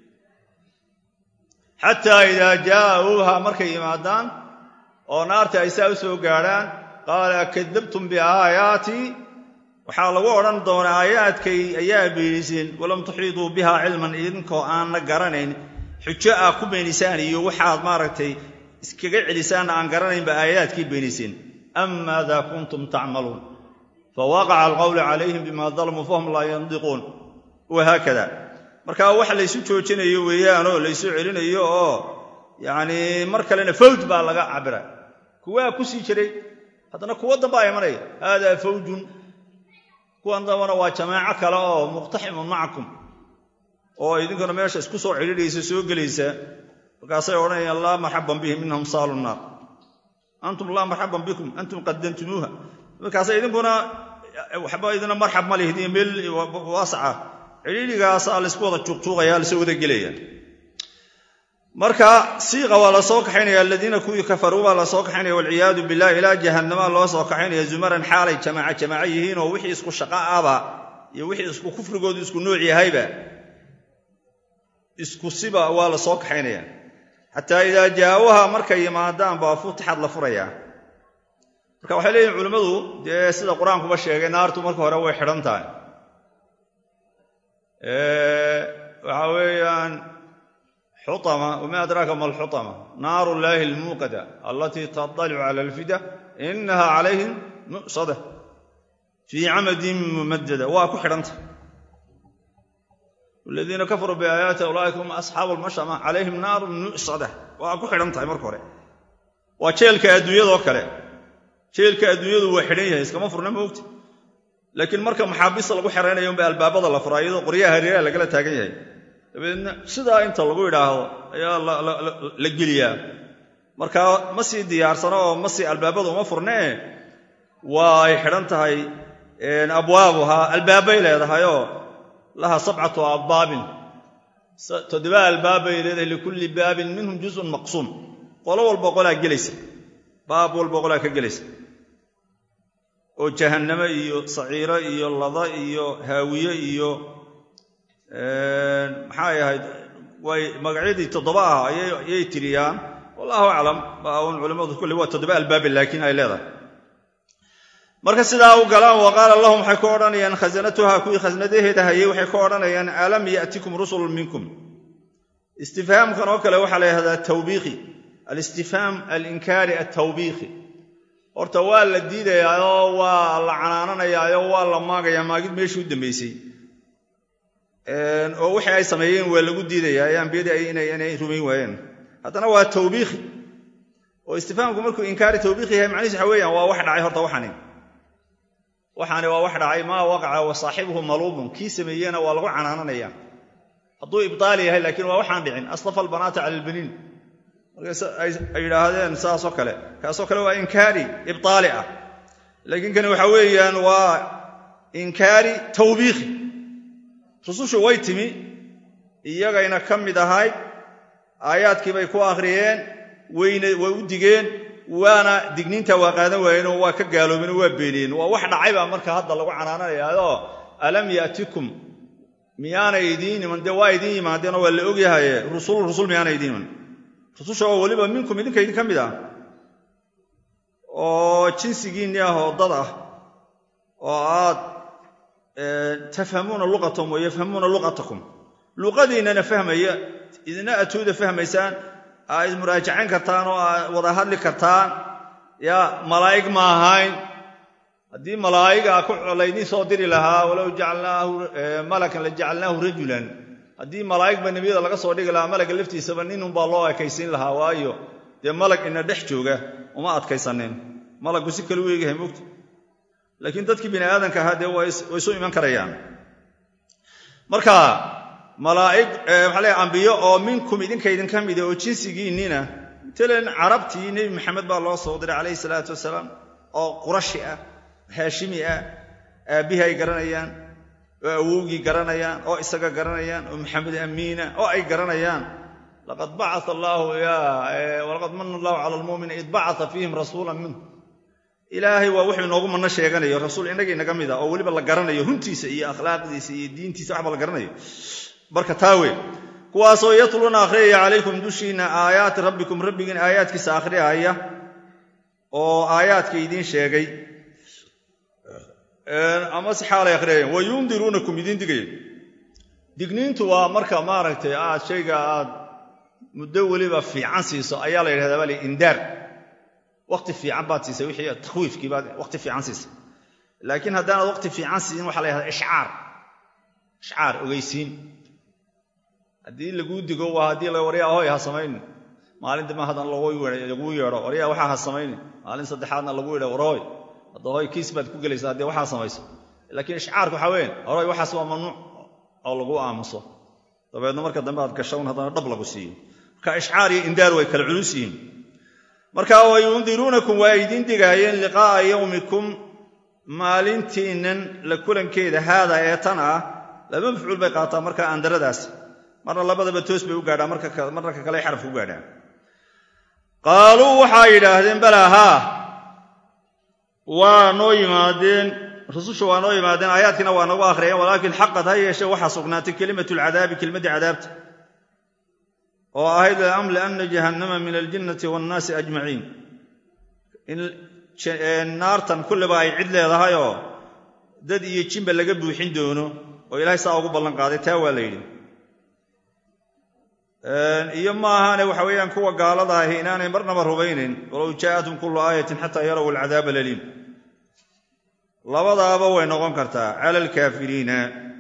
xataa idaa jaa'uuha markay yimaadaan oo naarta ay saa u soo gaadhaan qaala kadabtum biaayaatii waxaa lagu odhan doonaa aayaadkay ayaa beeniseen walam tuxiiduu bihaa cilman idinkoo aanna garanayn xujo aa ku beenisaan iyo waxaad maaragtay iskaga celisaanna aan garanaynba aayaadkii beeniseen am maadaa kuntum tacmaluun fawaqaca alqawlu calayhim bima dalamuu fahum laa yandiquun wahaakada marka waxa la isu joojinayo weeyaan oo la isu celinayo oo yaani mar kalena fawd baa laga cabira kuwa ku sii jiray hadana kuwa damba ay maray hada fawjun kuwan dambana waa jamaaco kale oo muqtaxim maakum oo idinkuna meesha isku soo celidaysa soo galaysa markaasay oranayaan allah marhaban bihim innahum salun nar antum la marhaban bikum antum qaddamtumuha markaasay idinkuna waxba idina marhab ma leeyihiin meel wasaca ciligaas la isku wada juqjuqaya la soo wada galaya marka siiqa wala soo kaxaynaya alladina kuwi kafaru wala soo kaxaynaya wal iyad billahi ila jahannama loo soo kaxaynaya zumaran xaalay jamaaca yihiin oo wixii isku shaqa aba iyo wixii isku kufrigood isku nooc yahayba isku siba wala soo kaxaynaya hatta ida jaawaha markay yimaadaan baa futixad la furaya marka waxay leeyihiin culimadu sida quraanku ba sheegay naartu marka hore way xiran tahay waxa weeyaan حطمة وما أدراك ما الحطمة نار الله الموقدة التي تطلع على الفدة إنها عليهم مؤصدة في عمد ممددة وكحرنت والذين كفروا بآيات أولئك هم أصحاب المشأمة عليهم نار مؤصدة وكحرنت مركورة وشيلك الدنيا ذوكرة شيلك الدنيا وحرية كما فرنا موت لكن مركب محابس الله حرينا يوم بالباب الله فرايد قرية هريرة لقلا تاجيه sidaa inta lagu yiraahdo ayaa la geliyaa marka ma sii diyaarsano oo ma sii albaabadu ma furnee way xiran tahay abwaabuha albaabay leedahay oo laha sab'atu abwaabin toddoba albaabay leedahay likulli baabin minhum juz'un maqsum qolo walba qolaa gelaysa baab walba qolaa ka gelaysa oo jahannama iyo saciira iyo lada iyo haawiye iyo maxay ahayd way magacyadii toddoba ah ayay tiriyaan wallahu aalam baawun culimadu kulli waa toddoba albaab laakiin ay leedahay marka sidaa u galaan waqala lahum waxay ku oranayaan khazanatuha kuwi khaznadaheeda hayay waxay ku oranayaan alam ya'tikum rusulun minkum istifhaamkan oo kale waxa la yiraahdaa tawbiiqi al-istifham al-inkari at-tawbiiqi horta waa la diidayaa oo waa la canaananayaa oo waa la maagayaa maagid meeshii u dambeysay oo wixii ay sameeyeen waa lagu diidayaa ay ambiyada inay rumayn waayeen hadana waa tawbiiqi oo istifaamku markuu inkaari tawbiiqi yahay macnihiisu waxa weeyaan waa wax dhacay horta waxani waa wax dhacay ma waqaca wa saahibuhu malubun kii sameeyena waa lagu canaananayaa hadduu ibtaali yahay laakiin waa waxaan dhicin aslafa albanaata cala albaniin marka ay yiraahdeen saasoo kale kaasoo kale waa inkaari ibtaali ah laakiin kan waxa weeyaan waa inkaari tawbiiqi rusushu way timi iyagayna kamid ahay aayaadkii bay ku akhriyeen way u digeen waana digniinta waa qaadan waayeen oo waa ka gaaloobeen oo waa beeniyeen waa wax dhacay ba marka hadda lagu canaananayo alam yaatikum miyaana idiin man waa idiin yimaadeen waa la og yahay rusul miyaana idiin rususha oo waliba minkum idinka idin kamid ah oo jinsigiin ah oo dad ah oo aad تفهمون لغتهم ويفهمون لغتكم لغدينا فهميا إذا أتود فهميسان مراجعين كرتان وظهر لي كرتان يا ملائك ما هاين هذه ملائكة أكون ليني صادر لها ولو جعلناه ملكا لجعلناه رجلا هذه ملائكة بالنبي الله صادق لها ملك لفتي سبنين بالله كيسين لها وايو ده ملك إن دحجوجه وما أتكيسنين ملك بسكر ويجه مكت laakiin dadkii bini aadanka ahaa way soo iman karayaan marka malaa'ig waxa la ambiyo oo minkum idinka idin kamid oo jinsigiinina talan arabtii nabi maxamed baa loo soo diray kaleey salaatu wasalaam oo qurashi ah haashimi ah aabihay garanayaan oo awowgii garanayaan oo isaga garanayaan oo maxamed amiina oo ay garanayaan laqad ba'atha Allahu walaqad manna Allahu 'ala al-mu'minina id ba'atha fihim rasulan minhum ilaahay waa wuxuu inoogu manna sheeganayo rasuul inaga inaga mid ah oo waliba la garanayo runtiisa iyo akhlaaqdiisa iyo diintiisa waxba la garanayo barka taawe kuwaasoo yatluna akhriya calaykum dushina aayaat rabbikum rabbigin aayaadkiisa akhriya oo aayaadka idin sheegay ama si xaalay akhriya way yundirunakum idin digay digniintu waa marka maaragtay aad shayga aad muddo waliba fiican siiso ayaa la yiraahdaa bali indaar waqti fiican baad siisay wixii takhwiifkii baad waqti fiican siisay laakiin haddana waqti fiican siin waxa la yiraahdaa ishcaar ogeysiin haddii lagu digo waa haddii la waryaa hoy ha samaynin maalin dama hadan lagu yeedho waryaa waxaa ha samaynin maalin saddexaadna lagu yeedho warooy hadda hoy kiis baad ku gelaysaa haddii waxaa samayso laakiin ishcaarku waxaa weyn horoy waxaas waa mamnuuc oo lagu aamuso dabeedna marka dambe aad gasho un haddana dhab lagu siiyo marka ishcaar iyo indaar way kala culus yihiin marka way yundiruunakum waa idin digaayeen liqaa'a yawmikum maalintiinan la kulankeeda haada ee tan ah laba mafcuul bay qaataa marka andaradaas marna labadaba toos bay u gaadhaan marna ka kale xaraf u gaadhaan qaaluu waxay yidhaahdeen balaa haa waa noo yimaadeen rususha waa noo yimaadeen aayaadkiina waa nagu akhriyeen walaakin xaqad ha yeeshee waxaa sugnaatay kelimatulcadaabi kelmaddii cadaabta oo ahayd laamlianna jahannama min aljinnati waannaasi ajmaciin in naartan kulliba ay cid leedahayoo dad iyo jinba laga buuxin doono oo ilaahay saa ugu ballan qaaday taa waa la yidhi iyo maahane waxa weeyaan kuwa gaalada ahi inaanay marnaba rubaynayn walow jaa'athum kullu aayatin xataa yaraw alcadaaba alaliim labadaaba way noqon kartaa cala alkaafiriina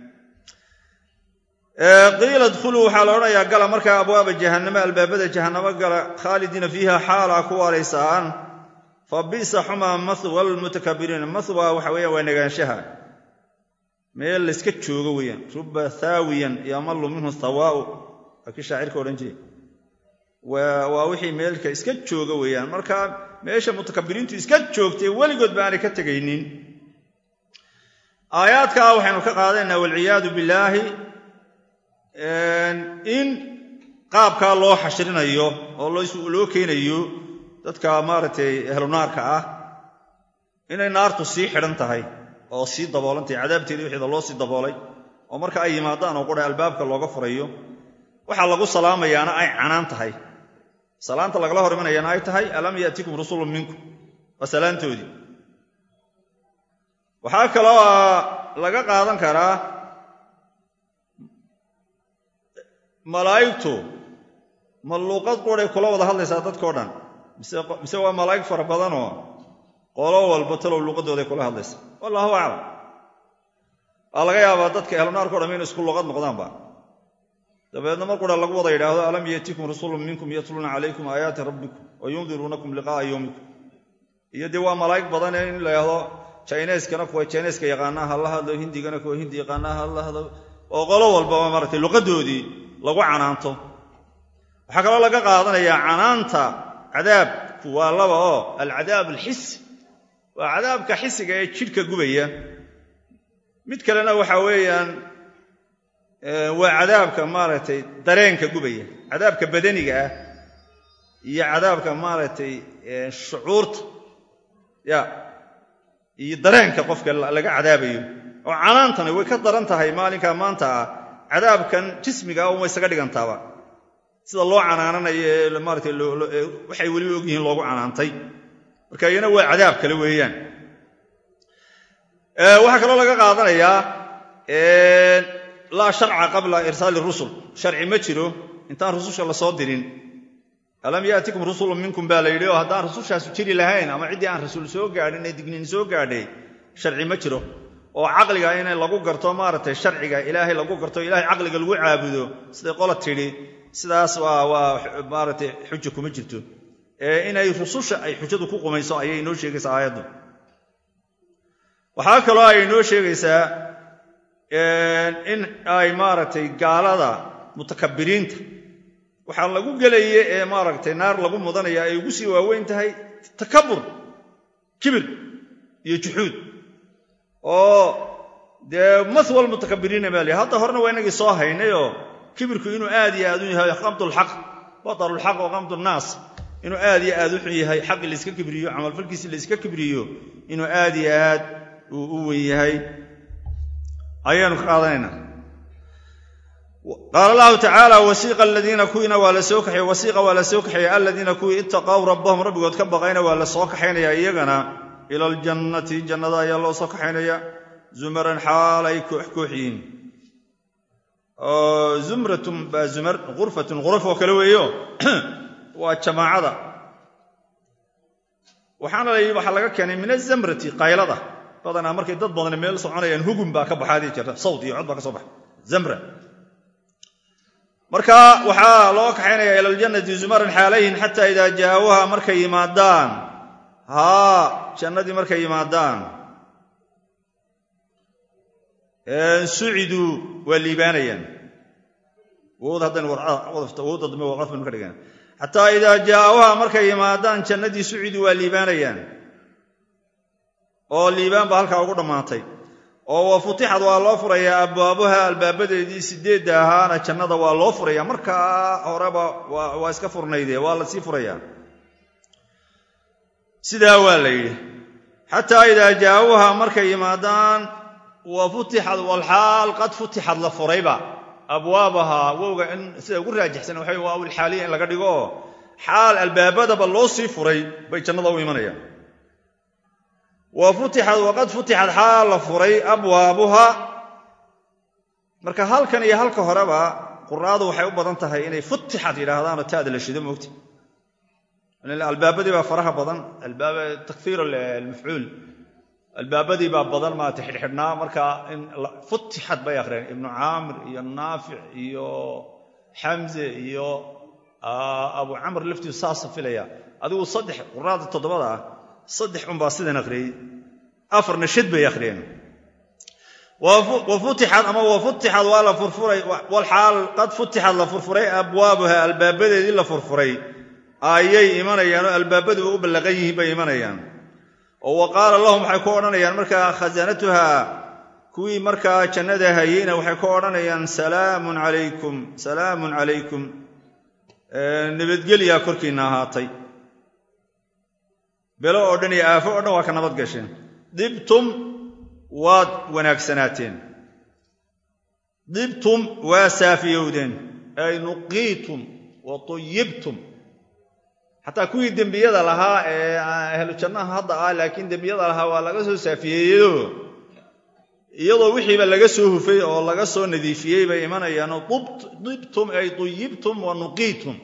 qiila dkhuluu waxaa la odhanayaa gala markaa abwaaba jahannama albaabada jahannamo gala khaalidiina fiiha xaalaa ku waaraysaan fa bi'sa xumaa mahwa almutakabiriina mahwa waxa weeyaan waa negaanshaha meel layska joogo weeyaan ruba thaawiyan yamallu minhu thawaa'u akii shaacirka odhan jiray waa wixii meelka iska jooga weeyaan marka meesha mutakabiriintu iska joogtay weligood ba aanay ka tegaynin aayaadkaa waxaynu ka qaadanaynaa walciyaadu billaahi in qaabkaa loo xashrinayo oo loo keenayo dadka maaragtay ahlu naarka ah inay naartu sii xidhan tahay oo sii daboolantahay cadaabteeda wixeeda loo sii daboolay oo marka ay yimaadaan oo qura albaabka looga furayo waxaa lagu salaamayaana ay canaan tahay salaanta lagala hor imanayaana ay tahay alam ya'tikum rusulun minkum waa salaantoodii waxaa kaloo laga qaadan karaa malaa'igtu ma luuqad quray kula wada hadlaysaa dadkao dhan mise waa malaa'ig fara badanoo qolo walba talow luuqadooday kula hadlaysa wallahu aclam waa laga yaabaa dadka ahlu naarkao dham inay isku luuqad noqdaanba dabeedna mar qura lagu wada yidhaahdo alam ya'tikum rusulun minkum yatluuna calaykum aayaati rabbikum wa yundiruunakum liqaa'a yawmikum iyo dee waa malaa'ig badanee in la yidhaahdo jineskana kuwa jineska yaqaanaa ha la hadlo hindigana kuwa hindi yaqaanaa ha la hadlo oo qolo walbaba maaragtay luqadoodii lagu canaanto waxaa kaloo laga qaadanayaa canaanta cadaabku waa laba oo alcadaab alxisi waa cadaabka xisiga ee jidhka gubaya mid kalena waxa weeyaan waa cadaabka maaragtay dareenka gubaya cadaabka badaniga ah iyo cadaabka maaragtay shucuurta iyo dareenka qofka laga cadaabayo oo canaantani way ka daran tahay maalinka maanta ah cadaabkan jismiga ah way isaga dhigantaaba sida loo canaananayo ee maaragtay waxay weli og yihiin loogu canaantay marka iyana waa cadaab kale weeyaan waxaa kaloo laga qaadanayaa laa sharca qabla irsaali rusul sharci ma jiro intaan rususha la soo dirin alam yaatikum rusulun minkum baa la yidhi oo haddaan rusushaasu jiri lahayn ama ciddii aan rasuul soo gaadhin ee digniin soo gaadhay sharci ma jiro oo caqliga in lagu garto maaragtay sharciga ilaahay lagu garto ilaahay caqliga lagu caabudo siday qola tidhi sidaas waa maaragtay xujo kuma jirto inay rususha ay xujadu ku qumayso ayay inoo sheegaysaa aayaddu waxaa kaloo ay inoo sheegaysaa in ay maaragtay gaalada mutakabiriinta waxaa lagu gelaya ee maaragtay naar lagu mudanaya ay ugu sii waaweyn tahay takabur kibir iyo juxuud oo dee mathwal mutakabiriina baa lihi hadda horena waa inagii soo haynayoo kibirku inuu aad iyo aad u yahay qamdulxaq batarulxaq wa qamdunnaas inuu aad iyo aad u xun yahay xaqii layska kibriyo camalfalkiisii layska kibriyo inuu aad iyo aad u wen yahay ayaanu ka qaadanaynaa qaala allahu tacaala wasiiqa aladiina kuwiina waa la soo kaxeeye wasiiqa waa la soo kaxeeyey aladiina kuwii ittaqow rabbahum rabbigood ka baqayna waa la soo kaxaynayaa iyagana ila aljannati jannada ayaa loo soo kaxaynaya zumaran xaal ay koox koox yihiin zumratun baa zumar ghurfatun ghuraf oo kale weeyo waa jamaacada waxaa laga keenay min azamrati qaylada badanaa markay dad badan meel soconayaan hugum baa ka baxaadii jirta sawt iyo cod baa ka soo baxa zamra marka waxaa loo kaxaynaya ila aljannati zumaran xaalayn xataa idaa jaawuha markay yimaadaan jannadii markay yimaadaan suciduu waa liibaanayaan xataa idaa jaawuha markay yimaadaan jannadii suciduu waa liibaanayaan oo liibaan baa halkaa ugu dhammaatay oo wafutixad waa loo furayaa abwaabuha albaabadeedii 8 ahaana jannada waa loo furayaa markaa horeba waa iska furnaydee waa la sii furayaa sidaa waa la yidhi xataa idaa jaawuha markay yimaadaan wafutixad walxaal qad futixad la furayba abwaabaha wowga in sida ugu raajixsan waxay waawil xaaliya in laga dhigo xaal albaabadaba loo sii furay bay jannada u imanayaan wafutixad waqad futixad xaal la furay abwaabuha marka halkan iyo halka horeba quraadu waxay u badan tahay inay futixad yidhaahdaan oo taada la shido moogta albaabadii baa faraha badan takfiir almafcuul albaabadii baa badan maata xidhxidhnaa marka in futixad bay akhriyeen ibnu caamir iyo naafic iyo xamze iyo abu camr laftiisu saasa filaya adigu 3 quraada 7 ah 3 unbaa sidan akhriyey 4 shid bay akhriyeen wafutixad ama wafutixad waa la furfuray walxaal qad futixad la furfuray abwaabuha albaabadeedii la furfuray ayay imanayaan oo albaabadu u ballaqan yihiin bay imanayaan oo waqaala lahum waxay ku odhanayaan markaa khasaanatuha kuwii markaa jannada hayeyna waxay ku odhanayaan salaamun calaykum nabadgelyaa korkiinna ahaatay belo oo dhan iyo aafo oo dhan waa ka nabad gasheen dibtum waad wanaagsanaateen dibtum waa saafiyowdeen ay nuqiitum wa tuyibtum xataa kuwii dembiyada lahaa ee ahlu jannaha hadda laakiin dembiyada lahaa waa laga soo saafiyeeyo iyadoo wixiiba laga soo hufay oo laga soo nadiifiyey bay imanayaan dibtum ay tuyibtum wa nuqiitum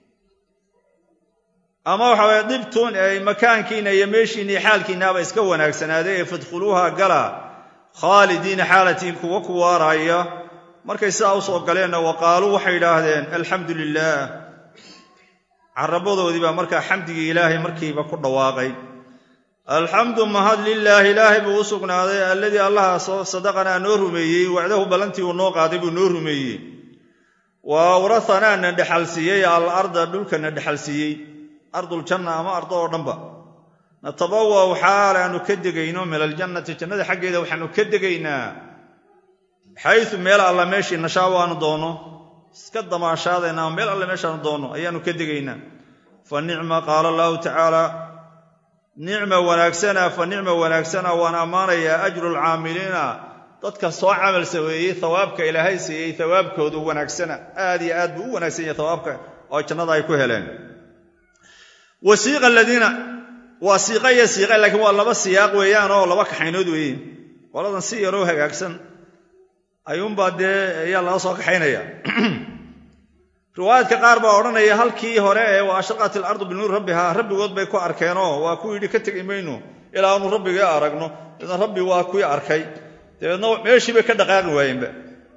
ama waxa way dibtum ay makaankiina iyo meeshiina iyo xaalkiinaaba iska wanaagsanaaday ee fadkhuluuha gala khaalidiina xaalatiin kuwa ku waaraya markay sidaa u soo galeenna waqaaluu waxay yidhaahdeen alxamdu lilaah carabadoodii baa markaa xamdigii ilaahay markiiba ku dhawaaqay alxamdu mahad lilaahi ilaahay buu u sugnaaday alladii allaha sadaqanaa noo rumeeyey wacdahu ballantii uu noo qaaday buu noo rumeeyey wa awrahanaa na dhexalsiiyey alarda dhulkana dhexalsiiyey arduljanna ama ardo oo dhanba natabawaw xaal aanu ka degayno min aljannati jannada xaggeeda waxaanu ka degaynaa xaysu meel alla meeshii nashaa waanu doono iska damaashaadayna meel alle meeshaanu doono ayaanu ka degaynaa fa nicma qaala allahu tacaala nicma wanaagsana waan ammaanayaa ajru lcaamiliina dadka soo camal saweeyey hawaabka ilaahay siiyey hawaabkoodu wanaagsana aad iyo aad buu u wanaagsan yahay hawaabka oo jannada ay ku heleen wasiiqa aladiina waa siiqa iyo siiqa laakiin waa laba siyaaq weeyaan oo laba kaxaynood weeye qoladan si yaroo hagaagsan ayuunbaa dee ayaa laga soo kaxaynaya riwaayadka qaar baa odhanaya halkii hore ee wa ashraqat ilardu binuuri rabbihaa rabbigood bay ku arkeenoo waa ku yidhi ka tegi mayno ilaa aanu rabbigii aragno idan rabbi waa kuwii arkay dabeedna meeshii bay ka dhaqaaqi waayeenba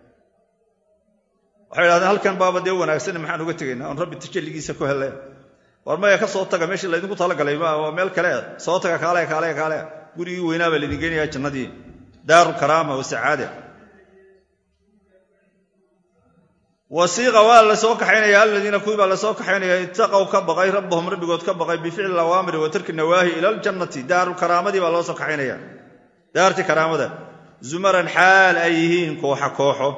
waxay idhahdeen halkan baaba dee wanaagsan maxaan uga tegaynaa oon rabbi tajalligiisa ku helle war maya ka soo taga meeshii laydinku talagalay waa meel kale soo taga kaale gurigii weynaa baa laydin geenayaa jannadii daaru karaama wa sacaada wasiiqa waa la soo kaxaynaya aladiina kuwii baa la soo kaxaynaya ittaqow ka baqay rabbahum rabbigood ka baqay bificli alawaamiri wa tarki nawaahi ila aljannati daaru karaamadii baa loo soo kaxaynaya daartii karaamada zumaran xaal ay yihiin kooxo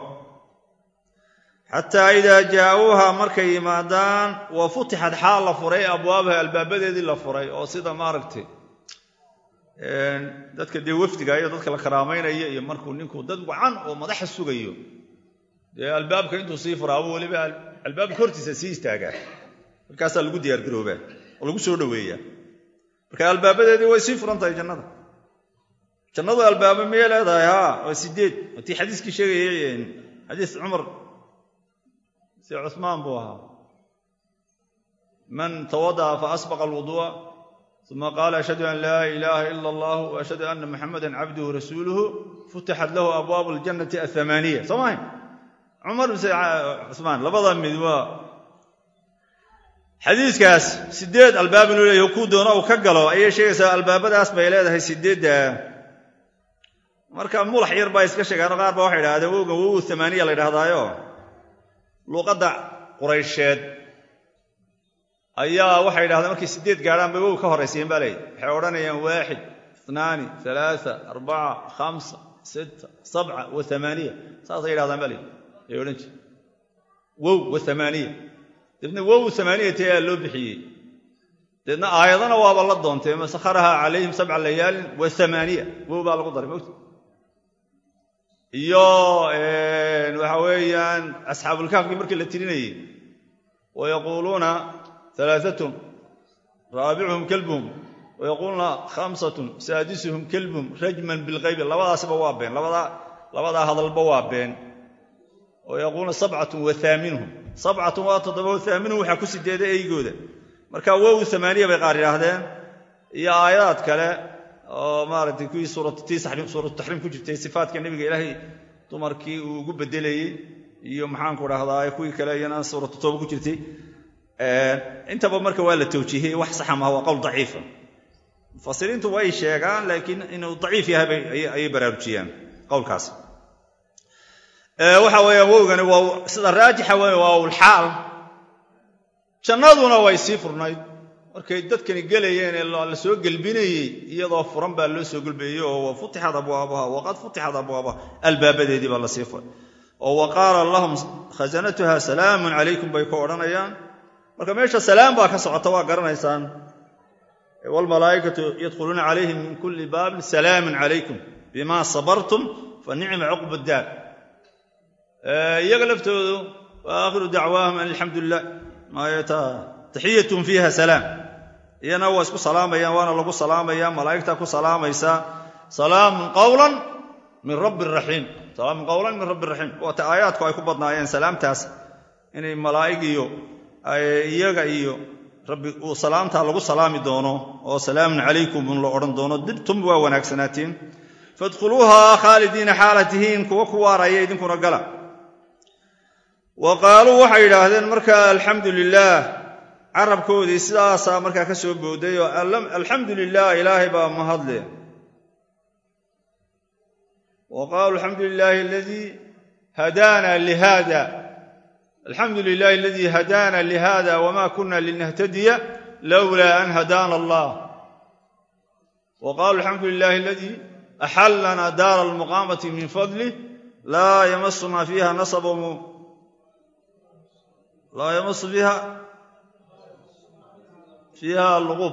xataa idaa jaa'uuha markay yimaadaan wa futixad xaal la furay abwaabaha albaabadeedii la furay oo sida maaragtay dadka dee wafdiga iyo dadka la karaamaynayo iyo markuu ninku dad wacan oo madaxa sugayo dee albaabka intuu sii furaabo weliba albaabka hortiisa sii istaagaa markaasaa lagu diyaargaroobaa oo lagu soo dhoweeyaa marka albaabadeedii way sii furan tahay jannadu albaaba miyay leedahay waa 8 watii xadiiskii sheegayay xadiis cumar si cusmaan buu ahaa man tawada'a fa asbaqa alwudu'a ثم قال أشهد أن لا إله إلا الله وأشهد أن محمدا عبده ورسوله فتحت له أبواب الجنة 8 صماين عمر بن عثمان لبضا مدوا حديث كاس سديد الباب الأولى يكودون أو كجلوا أي شيء سأل الباب ده أسمع إلى هذا سديد مركب ملح يربى يسكش كان غار بواحد هذا هو 8 اللي هذا يو لقطع قريشات أيها واحد هذا مركب سديد قارن بيقول كهرسين بالي حورنا يوم 1 2 3 4 5 6 7 و8 صار إلى هذا بالي يقولنش وو و8 ابن وو 8 تيال لو بحيه لأن أيضا هو والله دونته ما سخرها عليهم 7 ليال و8 وو بالقدر موت وحويان أصحاب الكهف مركل التريني ويقولون 3 رابعهم كلبهم ويقولون 5 سادسهم كلبهم رجما بالغيب لبدا سبوابين لبدا هذا البوابين ويقولون 7 و8 7 و8 وحا كسيده ايغوده marka wow 8 bay qaar yiraahdeen iyo aayad kale oo maartay ku suurada tahriim ku jirtay sifaadka nabiga ilaahay dumarkii uu ugu bedelayay iyo maxaan ku raahdaa kuwii kale iyana suurada tooba ku jirtay intaba marka waa la tawjiihiyay wax sax ma waa qowl daciif mufasiriintu way sheegaan laakiin inuu daciif yahay ay baraarujiyaan qowlkaas waxa weeye wowgani waa sida raajixa waa ul xaal jannaduna way sii furnayd markay dadkani galayeen la soo galbinayay iyadoo furan baa loo soo galbeeyay oo futixad abwaabaha waqad futixad abwaabaha albaabadeedii baa la sii furay oo waqala lahum khazanatuha salaamun alaykum bay ku oranayaan marka meesha salaam baa ka socota waa garanaysaan wal malaa'ikatu yadkhuluna alayhim min kulli baab salaamun alaykum bima sabartum fa ni'ma 'uqba ad-dar iyaga laftoodu wa akhiru da'waahum alhamdulillah ما تحية فيها سلام ينا واسكو سلاميا وانا لغو سلاميا ملائكتا كو سلاميسا سلام قولا من رب الرحيم سلام قولا من رب الرحيم وتآياتكو اي كو بدنايين سلامتاس اني ملائكيو ايغا ايو ربي وسلامتا لغو سلامي دونو او سلام عليكم من لو اورن دونو دبتم وا وناغسناتين فادخلوها خالدين حالتين كو كواريا idinku gala وقالوا waxay yiraahdeen marka alxamdulillah arabkoodii sidaas marka ka soo booday oo alxamdulillah ilaahi baa mahadle وقالوا الحمد لله الذي هدانا لهذا الحمد لله الذي هدانا لهذا وما كنا لنهتدي لولا أن هدانا الله وقالوا الحمد لله الذي أحلنا دار المقامة من فضله لا يمسنا فيها نصب لا يمس فيها اللغوب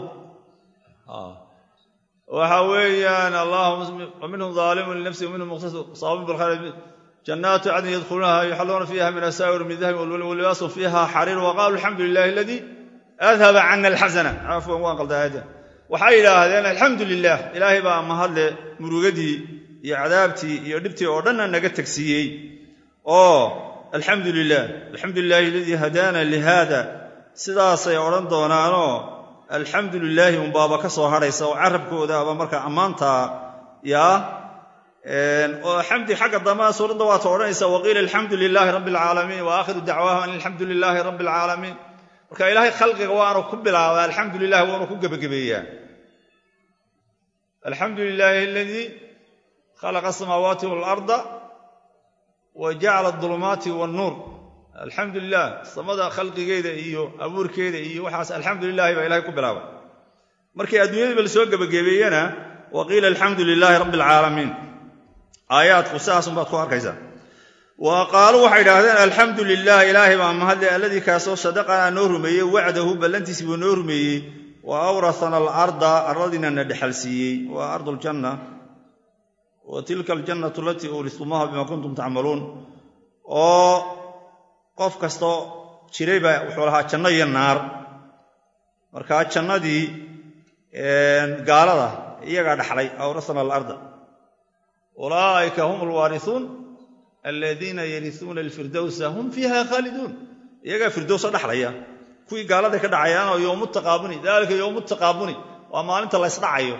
وحويان اللهم ومنهم ظالم لنفسه ومنهم مقتصد صابر بالخير جنات عدن يدخلونها يحلون فيها من أساور من ذهب واللباس فيها حرير وقالوا الحمد لله الذي أذهب عنا الحزن عفوا وانقل هذا وحي هذين الحمد لله إلهي بقى مهل مروقدي يا عذابتي يا دبتي أردنا نقتك سيئي الحمد لله الذي هدانا لهذا sidaas ay oran doonaano alxamdulillah um baaba ka soo haraysa oo arabkooda aba marka amaanta oo xamdi xaga damaa suurada waa tooranaysa waqila alhamdulillahi rabbil alamin wa akhiru da'waahum alhamdulillahi rabbil alamin marka ilaahay khalqiga waanu ku bilaabay alhamdulillah waanu ku gabagabeeyaa alhamdulillahi alladhi khalaqa as-samawati wal arda وجعل الظلمات والنور الحمد لله صمد خلقيده iyo abuurkeeda iyo waxaas alxamdulillah ba ilaahay ku bilaabay markii adduunyada la soo gabagabeeyana waqila alhamdulillahi rabbil alamin ayat qusaas baad ku arkaysaa وقالوا waxay yiraahdeen alhamdulillah ilaahay baa mahadle alladii kaasoo sadaqana noo rumeeyay wacdahu ballantiisi buu noo rumeeyay wa awrathana al-arda ardina nadxalsiiyay wa ardul janna وتلك الجنة التي أورثتموها بما كنتم تعملون قف كستو شريبا وحولها جنة iyo naar marka jannadii gaalada iyaga dhaxlay awrasana al-ardh ulaika humul warithun alladhina yarithuna al-firdaws hum fiha khalidun iyaga firdaws dhaxlaya kuwi gaalada ka dhacayaan oo yawmut taqabuni dalika yawmut taqabuni waa maalinta la isdhacayo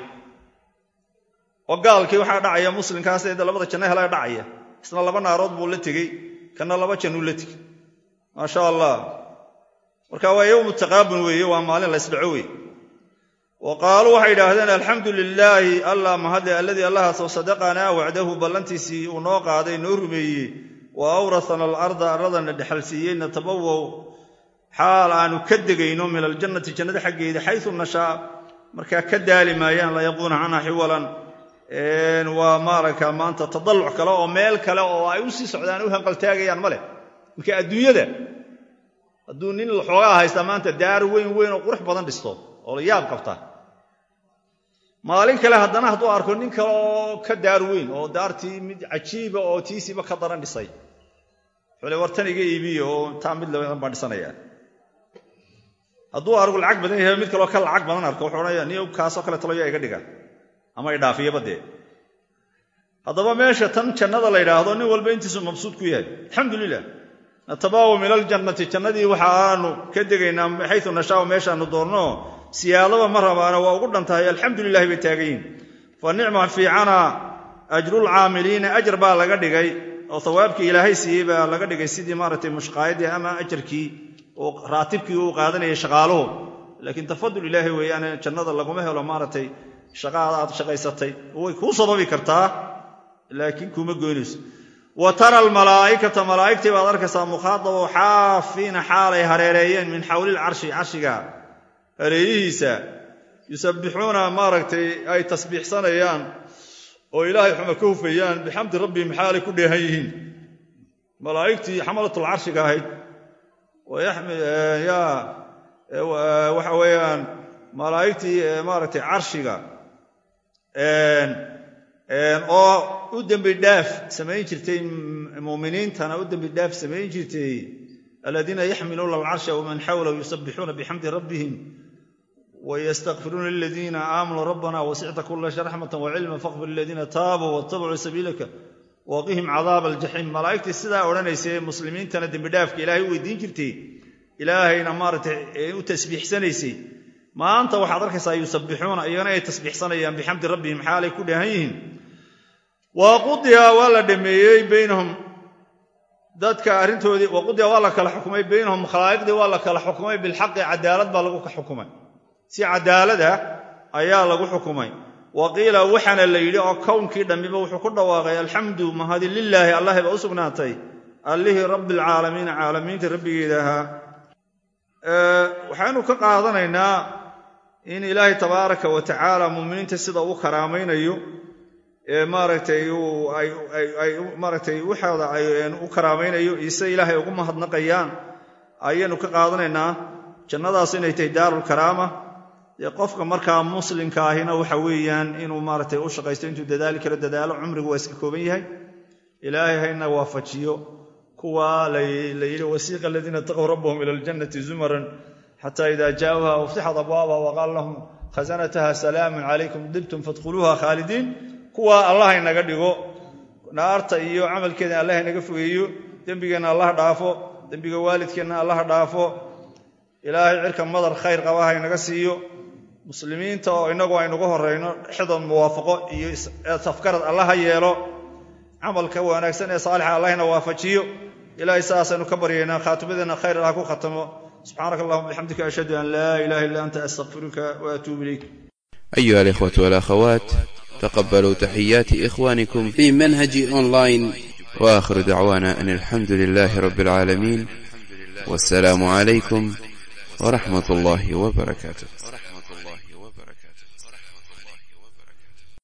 oo gaalkii waxa dhacaya muslimkaas ee labada janno helay dhacaya isna laba naarood buu la tagay kana laba jannu la tigi ma sha Allah marka waa yawm taqaabun weeye waa maalin la isdhaco weeye وقالوا waxay yiraahdeen alxamdulillahi allah mahadi alladhi allah soo sadaqana wa'dahu ballantiisi uu noo qaaday noo rumeeyay wa awrathana al-ardha arladana dhaxalsiiyayna tabawu xaal aanu ka degayno min al-jannati jannada xageeda haythu nashaa marka ka daalimayaan la yaquna ana hiwalan wa maraka maanta tadalluc kale oo meel kale oo ay u sii socdaan u hanqal taagayaan male marka adduunyada hadduu nin xoogaa haysta maanta daar weyn oo qurux badan dhisto oo la yaab qabta maalin kale haddana hadduu arko nin kale oo ka daar weyn oo daartii mid cajiiba oo tiisiba ka daran dhisay xule wartaniga iibiyo oo taa mid la baan dhisanaya hadduu arko lacag badan yahay mid kale oo ka lacag badan arko wuxuu oranaya niyo kaasoo kale talo iga dhiga ama ay dhaafiyo badee haddaba meesha tan jannada la yiraahdo nin walba intiisu mabsuud ku yahay alxamdulillah natabawu min aljannati jannadii waxaanu ka degaynaa haythu nashaa meeshaanu doorno siyaadaba marabaana waa ugu dhantahay alxamdulillah bay taagayn fa ni'ma fi'ana ajrul aamiliina ajr baa laga dhigay oo thawaabkii ilaahay siiyay baa laga dhigay sidii maaratay mushqaayadii ama ajrkii oo raatibkii uu qaadanayay shaqaaluhu laakiin tafadul ilaahay weeyaan jannada laguma helo maaratay shaqada aad shaqaysatay way ku sababi kartaa laakiin kuma goynayso وترى الملائكة ملائكة بأدرك مخاطبة وحافين حالي هريريين من حول العرش عرشها هريسا يسبحون ماركتي أي تسبيح سنيان وإلهي حمكوفيان بحمد ربهم حالي كل هيهين ملائكتي حملة العرش قاهد ويحمل يا وحويان ملائكتي ماركتي عرشها oo u dambi dhaaf sameeyay jirtay muuminiintana u dambi dhaaf sameeyay jirtay alladina yahmiluna al-arsha wa man hawlahu yusabbihuna bihamdi rabbihim wa yastaghfiruna lilladina amanu rabbana wasi'ta kulla shay rahmatan wa 'ilman faghfir lilladina taabu wattabi'u sabilaka wa qihim 'adhab al-jahim malaa'ikti sida oranaysay muslimiintana dambi dhaafka ilaahay weydiin jirtay ilaahayna maartay u tasbiixsanaysay maanta waxaad arkaysaa yusabbihuna iyana ay tasbiixsanayaan bihamdi rabbihim xaalay ku dhahanyihiin وقضيا ولا دميي بينهم dadka arintoodii waqdiya wala kala xukumay beenhum khalaaqdi wala kala xukumay bil haqq cadaalad baa lagu xukumay si cadaalada ayaa lagu xukumay waqila waxana la yiri oo koonkii dhamiba wuxuu ku dhawaaqay alxamdu mahadi lillahi allah ba usugnaatay allahi rabbil alamin alamin rabbigeedaha waxaanu ka qaadanaynaa in ilaahay tabaaraka wa taala muuminiinta sida uu karaamaynayo maaragtay waxooda ay u karaamaynayo isa ilaahay ugu mahadnaqayaan ayaynu ka qaadanaynaa jannadaas inay tahay daarul karaama qofka markaa muslimka ahina waxa weeyaan inuu maaragtay u shaqaysto intuu dadaali kala dadaalo cumrigu waa iska kooban yahay ilaahay hayna waafajiyo kuwa la yiri wasiqa alladina taqaw rabbahum ila aljannati zumaran hatta idha jaa'uha uftihat abwaabaha wa qala lahum khazanataha salaamun alaykum dibtum fadkhuluha khalidin kuwa Allah inaga dhigo naarta iyo amalkeena Allah inaga fogeeyo dambigeena Allah dhaafo dambiga waalidkeena Allah dhaafo ilaahay cirka madar khayr qabaha inaga siiyo muslimiinta oo inagu aynu uga horeyno xidan muwaafaqo iyo tafkarad Allah yeelo amalka wanaagsan ee saalix Allah ina waafajiyo ilaahay saasanu ka baryeena khaatibadeena khayr Allah ku khatamo subhanakallahumma bihamdika ashhadu an la ilaha illa anta astaghfiruka wa atubu ilayk أيها الإخوة والأخوات تقبلوا تحيات إخوانكم في منهج أونلاين وآخر دعوانا أن الحمد لله رب العالمين والسلام عليكم ورحمة الله وبركاته.